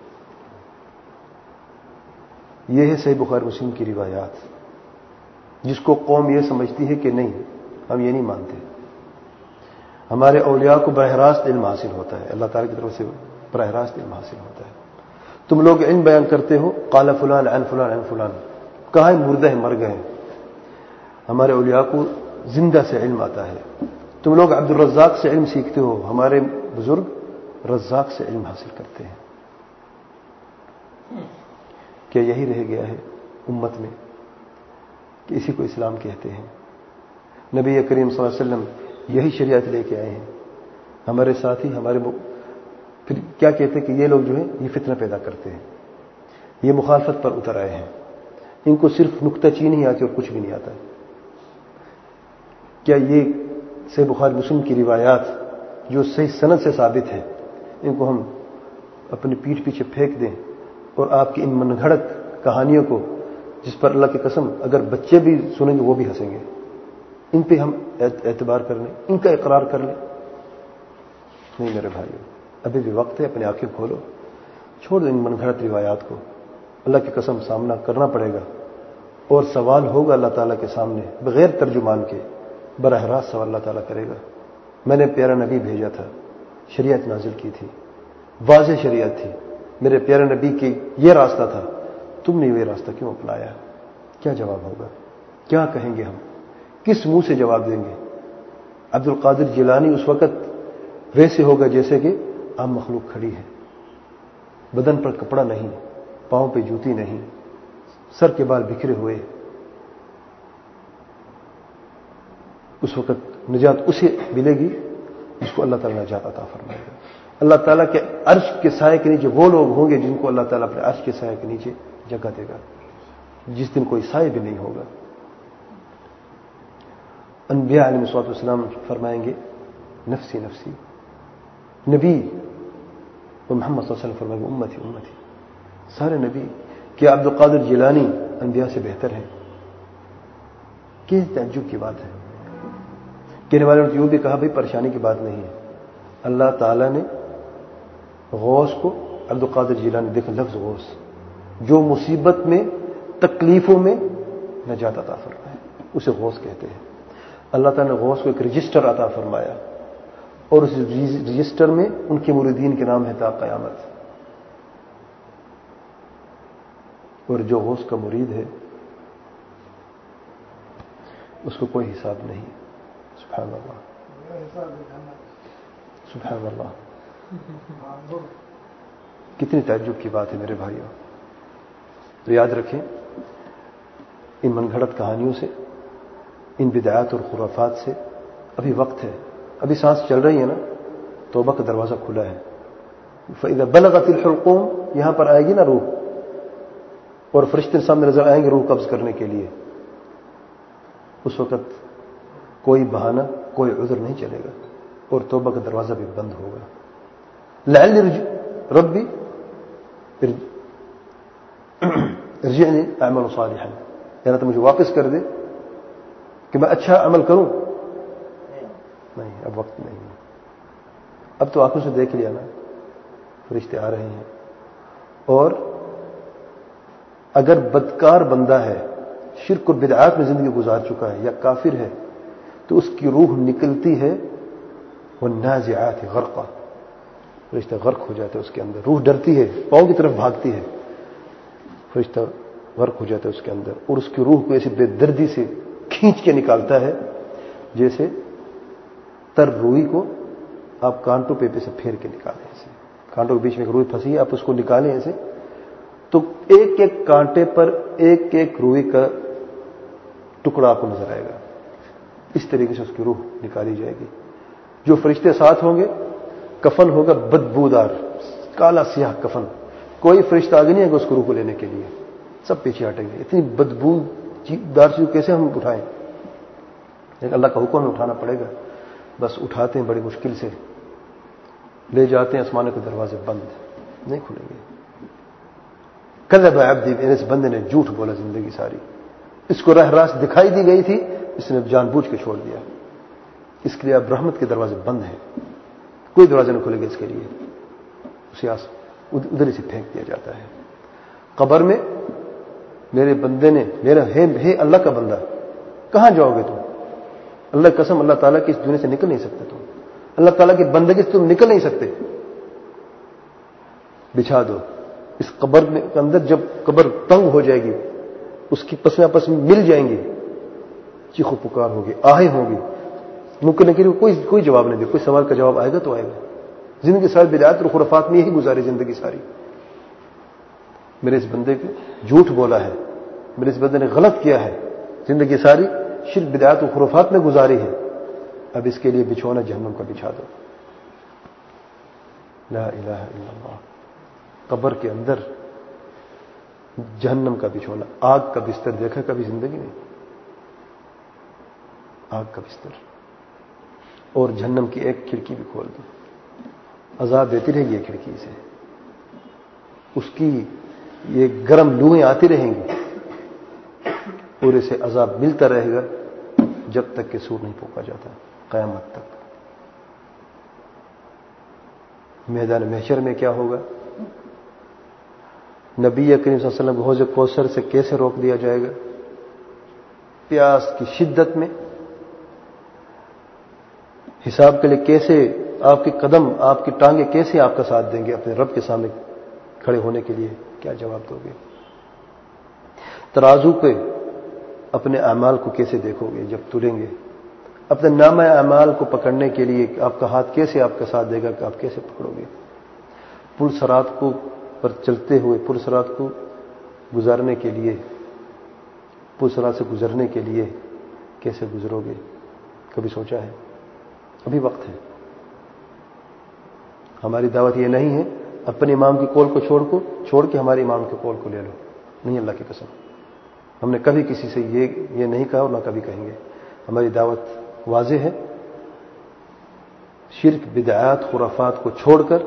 یہ ہے صحیح بخاری مسلم کی روایات، جس کو قوم یہ سمجھتی ہے کہ نہیں، ہم یہ نہیں مانتے. ہمارے اولیاء کو براہ راست علم حاصل ہوتا ہے، اللہ تعالیٰ کی طرف سے براہ راست علم حاصل ہوتا ہے. تم لوگ علم بیان کرتے ہو، قال فلان عن فلان عن فلان، کہاں ہے؟ مردہ ہے، مر گئے. ہمارے اولیاء کو زندہ سے علم آتا ہے. تم لوگ عبد الرزاق سے علم سیکھتے ہو، ہمارے بزرگ رزاق سے علم حاصل کرتے ہیں. کیا یہی رہ گیا ہے امت میں کہ اسی کو اسلام کہتے ہیں؟ نبی کریم صلی اللہ علیہ وسلم یہی شریعت لے کے آئے ہیں. ہمارے ساتھی پھر کیا کہتے ہیں کہ یہ لوگ جو ہیں یہ فتنہ پیدا کرتے ہیں، یہ مخالفت پر اتر آئے ہیں، ان کو صرف نکتہ چینی ہی آتی اور کچھ بھی نہیں آتا. کیا یہ صحیح بخاری مسلم کی روایات جو صحیح سند سے ثابت ہیں، ان کو ہم اپنی پیٹھ پیچھے پھینک دیں اور آپ کی ان من گھڑت کہانیوں کو، جس پر اللہ کی قسم اگر بچے بھی سنیں گے وہ بھی ہنسیں گے، ان پہ ہم اعتبار کر لیں، ان کا اقرار کر لیں؟ نہیں میرے بھائیو، ابھی بھی وقت ہے. اپنی آنکھیں کھولو، چھوڑ دو ان من گھڑت روایات کو. اللہ کی قسم سامنا کرنا پڑے گا، اور سوال ہوگا اللہ تعالیٰ کے سامنے بغیر ترجمان کے، براہ راست سوال اللہ تعالیٰ کرے گا۔ میں نے پیارا نبی بھیجا تھا، شریعت نازل کی تھی، واضح شریعت تھی، میرے پیارے نبی کی یہ راستہ تھا، تم نے یہ راستہ کیوں اپنایا؟ کیا جواب ہوگا؟ کیا کہیں گے ہم؟ کس منہ سے جواب دیں گے؟ عبد القادر جیلانی اس وقت ویسے ہوگا جیسے کہ عام مخلوق کھڑی ہے، بدن پر کپڑا نہیں، پاؤں پہ جوتی نہیں، سر کے بال بکھرے ہوئے۔ اس وقت نجات اسے ملے گی جس کو اللہ تعالیٰ نجات عطا فرمائے گا۔ اللہ تعالیٰ کے عرش کے سائے کے نیچے وہ لوگ ہوں گے جن کو اللہ تعالیٰ اپنے عرش کے سائے کے نیچے جگہ دے گا، جس دن کوئی سائے بھی نہیں ہوگا۔ انبیاء علیہ الصلوۃ والسلام فرمائیں گے نفسی نفسی، نبی وہ محمد صلی اللہ علیہ وسلم فرمائیں گے امتی امتی، سارے نبی۔ کیا عبد القادر جیلانی انبیاء سے بہتر ہے؟ کس تعجب کی بات ہے؟ کہنے والوں نے یوں بھی کہا بھائی پریشانی کی بات نہیں ہے، اللہ تعالیٰ نے غوث کو عبد القادر جیلانی، دیکھ لفظ غوث، جو مصیبت میں تکلیفوں میں نجات عطا فرمائے اسے غوث کہتے ہیں۔ اللہ تعالیٰ نے غوث کو ایک رجسٹر عطا فرمایا، اور اس رجسٹر میں ان کے مریدین کے نام ہے تا قیامت، اور جو غوث کا مرید ہے اس کو کوئی حساب نہیں۔ سبحان اللہ سبحان اللہ، کتنی تعجب کی بات ہے میرے بھائیوں۔ تو یاد رکھیں ان من گھڑت کہانیوں سے، ان بدعات اور خرافات سے ابھی وقت ہے، ابھی سانس چل رہی ہے نا، توبہ کا دروازہ کھلا ہے۔ فَإِذَا بَلَغَتِ الْحُلْقُومَ، یہاں پر آئے گی نا روح، اور فرشتے سامنے نظر آئیں گے روح قبض کرنے کے لیے، اس وقت کوئی بہانہ کوئی عذر نہیں چلے گا، اور توبہ کا دروازہ بھی بند ہوگا۔ لعلی ربی ارجعنی اعمل صالحا، یعنی تو مجھے واپس کر دے کہ میں اچھا عمل کروں۔ نہیں، اب وقت نہیں ہے، اب تو آنکھوں سے دیکھ لیا نا، فرشتے آ رہے ہیں، اور اگر بدکار بندہ ہے، شرک اور بدعات میں زندگی گزار چکا ہے یا کافر ہے، تو اس کی روح نکلتی ہے والنازعات غرقا، فرشتہ غرق ہو جاتا ہے اس کے اندر، روح ڈرتی ہے، پاؤں کی طرف بھاگتی ہے، فرشتہ غرق ہو جاتا ہے اس کے اندر، اور اس کی روح کو ایسی بے دردی سے کھینچ کے نکالتا ہے جیسے تر روئی کو آپ کانٹوں پہ سے پھیر کے نکالیں، ایسے کانٹوں کے بیچ میں ایک روئی پھنسی ہے، آپ اس کو نکالیں ایسے، تو ایک ایک کانٹے پر ایک ایک روئی کا ٹکڑا آپ کو نظر آئے گا۔ اس طریقے سے اس کی روح نکالی جائے گی۔ جو فرشتے ساتھ ہوں گے، کفن ہوگا بدبودار کالا سیاہ کفن، کوئی فرشتہ آگے نہیں ہے کہ اس کو روح کو لینے کے لیے، سب پیچھے ہٹیں گے۔ اتنی بدبو دار چیز کیسے ہم اٹھائیں؟ لیکن اللہ کا حکم اٹھانا پڑے گا، بس اٹھاتے ہیں بڑی مشکل سے، لے جاتے ہیں، آسمانوں کے دروازے بند نہیں کھلیں گے۔ کذب عبدی، اس بندے نے جھوٹ بولا زندگی ساری، اس کو راہ راست دکھائی دی گئی تھی، اس نے جان بوجھ کے چھوڑ دیا، اس کے لیے اب رحمت کے دروازے بند ہیں، کوئی دروازہ نہیں کھلے گا اس کے لیے، اسے ادھر ہی سے پھینک دیا جاتا ہے۔ قبر میں میرے بندے نے، میرا ہے اللہ کا بندہ، کہاں جاؤ گے تم؟ اللہ کی قسم، اللہ تعالیٰ کی اس دنیا سے نکل نہیں سکتے تم، اللہ تعالیٰ کی بندگی سے تم نکل نہیں سکتے۔ بچھا دو اس قبر میں اندر، جب قبر تنگ ہو جائے گی، اس کی پس میں آپس میں مل جائیں گی، چیخ و پکار ہوگی، آہیں ہوگی، ممکن ہے کہ کوئی جواب نہیں دے، کوئی سوال کا جواب آئے گا تو آئے گا۔ زندگی ساری بدعات اور خرافات میں یہی گزاری زندگی ساری، میرے اس بندے کو جھوٹ بولا ہے، میرے اس بندے نے غلط کیا ہے، زندگی ساری شرک بدعات اور خرافات میں گزاری ہے، اب اس کے لیے بچھونا جہنم کا بچھا دو۔ لا الہ الا اللہ، قبر کے اندر جہنم کا بچھونا، آگ کا بستر دیکھا کبھی زندگی میں؟ آگ کا بستر، اور جہنم کی ایک کھڑکی بھی کھول دو، عذاب دیتی رہے گی کھڑکی سے، اس کی یہ گرم لوہیں آتی رہیں گی، اور اسے عذاب ملتا رہے گا جب تک کہ سور نہیں پھونکا جاتا، قیامت تک۔ میدان محشر میں کیا ہوگا؟ نبی کریم صلی اللہ علیہ وسلم کو حوض کوثر سے کیسے روک دیا جائے گا؟ پیاس کی شدت میں حساب کے لیے کیسے آپ کے قدم، آپ کی ٹانگیں کیسے آپ کا ساتھ دیں گے اپنے رب کے سامنے کھڑے ہونے کے لیے؟ کیا جواب دو گے؟ ترازو پہ اپنے اعمال کو کیسے دیکھو گے جب تلیں گے؟ اپنے نامہ اعمال کو پکڑنے کے لیے آپ کا ہاتھ کیسے آپ کا ساتھ دے گا کہ آپ کیسے پکڑو گے؟ پل صراط کو پر چلتے ہوئے پل صراط کو گزارنے کے لیے، پل صراط سے گزرنے کے لیے کیسے گزرو گے؟ کبھی سوچا ہے؟ ابھی وقت ہے۔ ہماری دعوت یہ نہیں ہے اپنے امام کی قول کو چھوڑ کے ہمارے امام کے قول کو لے لو، نہیں، اللہ کی قسم ہم نے کبھی کسی سے یہ نہیں کہا اور نہ کبھی کہیں گے۔ ہماری دعوت واضح ہے، شرک، بدعات، خرافات کو چھوڑ کر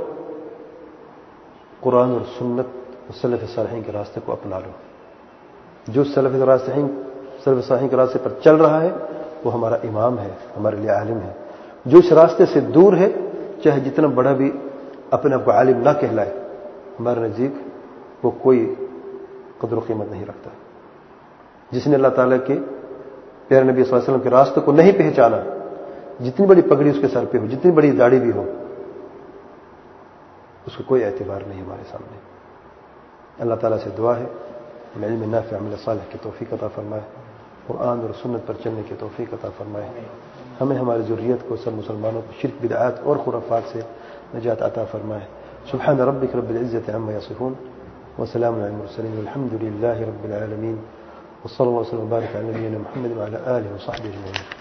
قرآن اور سنت اور سلف صالحین کے راستے کو اپنا لو۔ جو سلف صالحین کے راستے پر چل رہا ہے وہ ہمارا امام ہے، ہمارے لیے عالم ہے۔ جو اس راستے سے دور ہے، چاہے جتنا بڑا بھی اپنے آپ کو عالم نہ کہلائے، ہمارے نزدیک وہ کوئی قدر و قیمت نہیں رکھتا۔ جس نے اللہ تعالیٰ کے پیارے نبی صلی اللہ علیہ وسلم کے راستے کو نہیں پہچانا، جتنی بڑی پگڑی اس کے سر پہ ہو، جتنی بڑی داڑھی بھی ہو، اس کو کوئی اعتبار نہیں ہمارے سامنے۔ اللہ تعالیٰ سے دعا ہے علم نافع عمل صالح کی توفیق عطا فرمائے، قرآن اور سنت پر چلنے کی توفیق عطا فرمائے، ہمیں ہماری ذریت کو، سب مسلمانوں کو شرک، بدعات اور خرافات سے نجات عطا فرمائے۔ سبحان ربک رب العزة عما یصفون وسلام علی المرسلین والحمد للہ رب العالمین، وصلی اللہ وسلم وبارک علی نبینا محمد وعلی آلہ وصحبہ اجمعین۔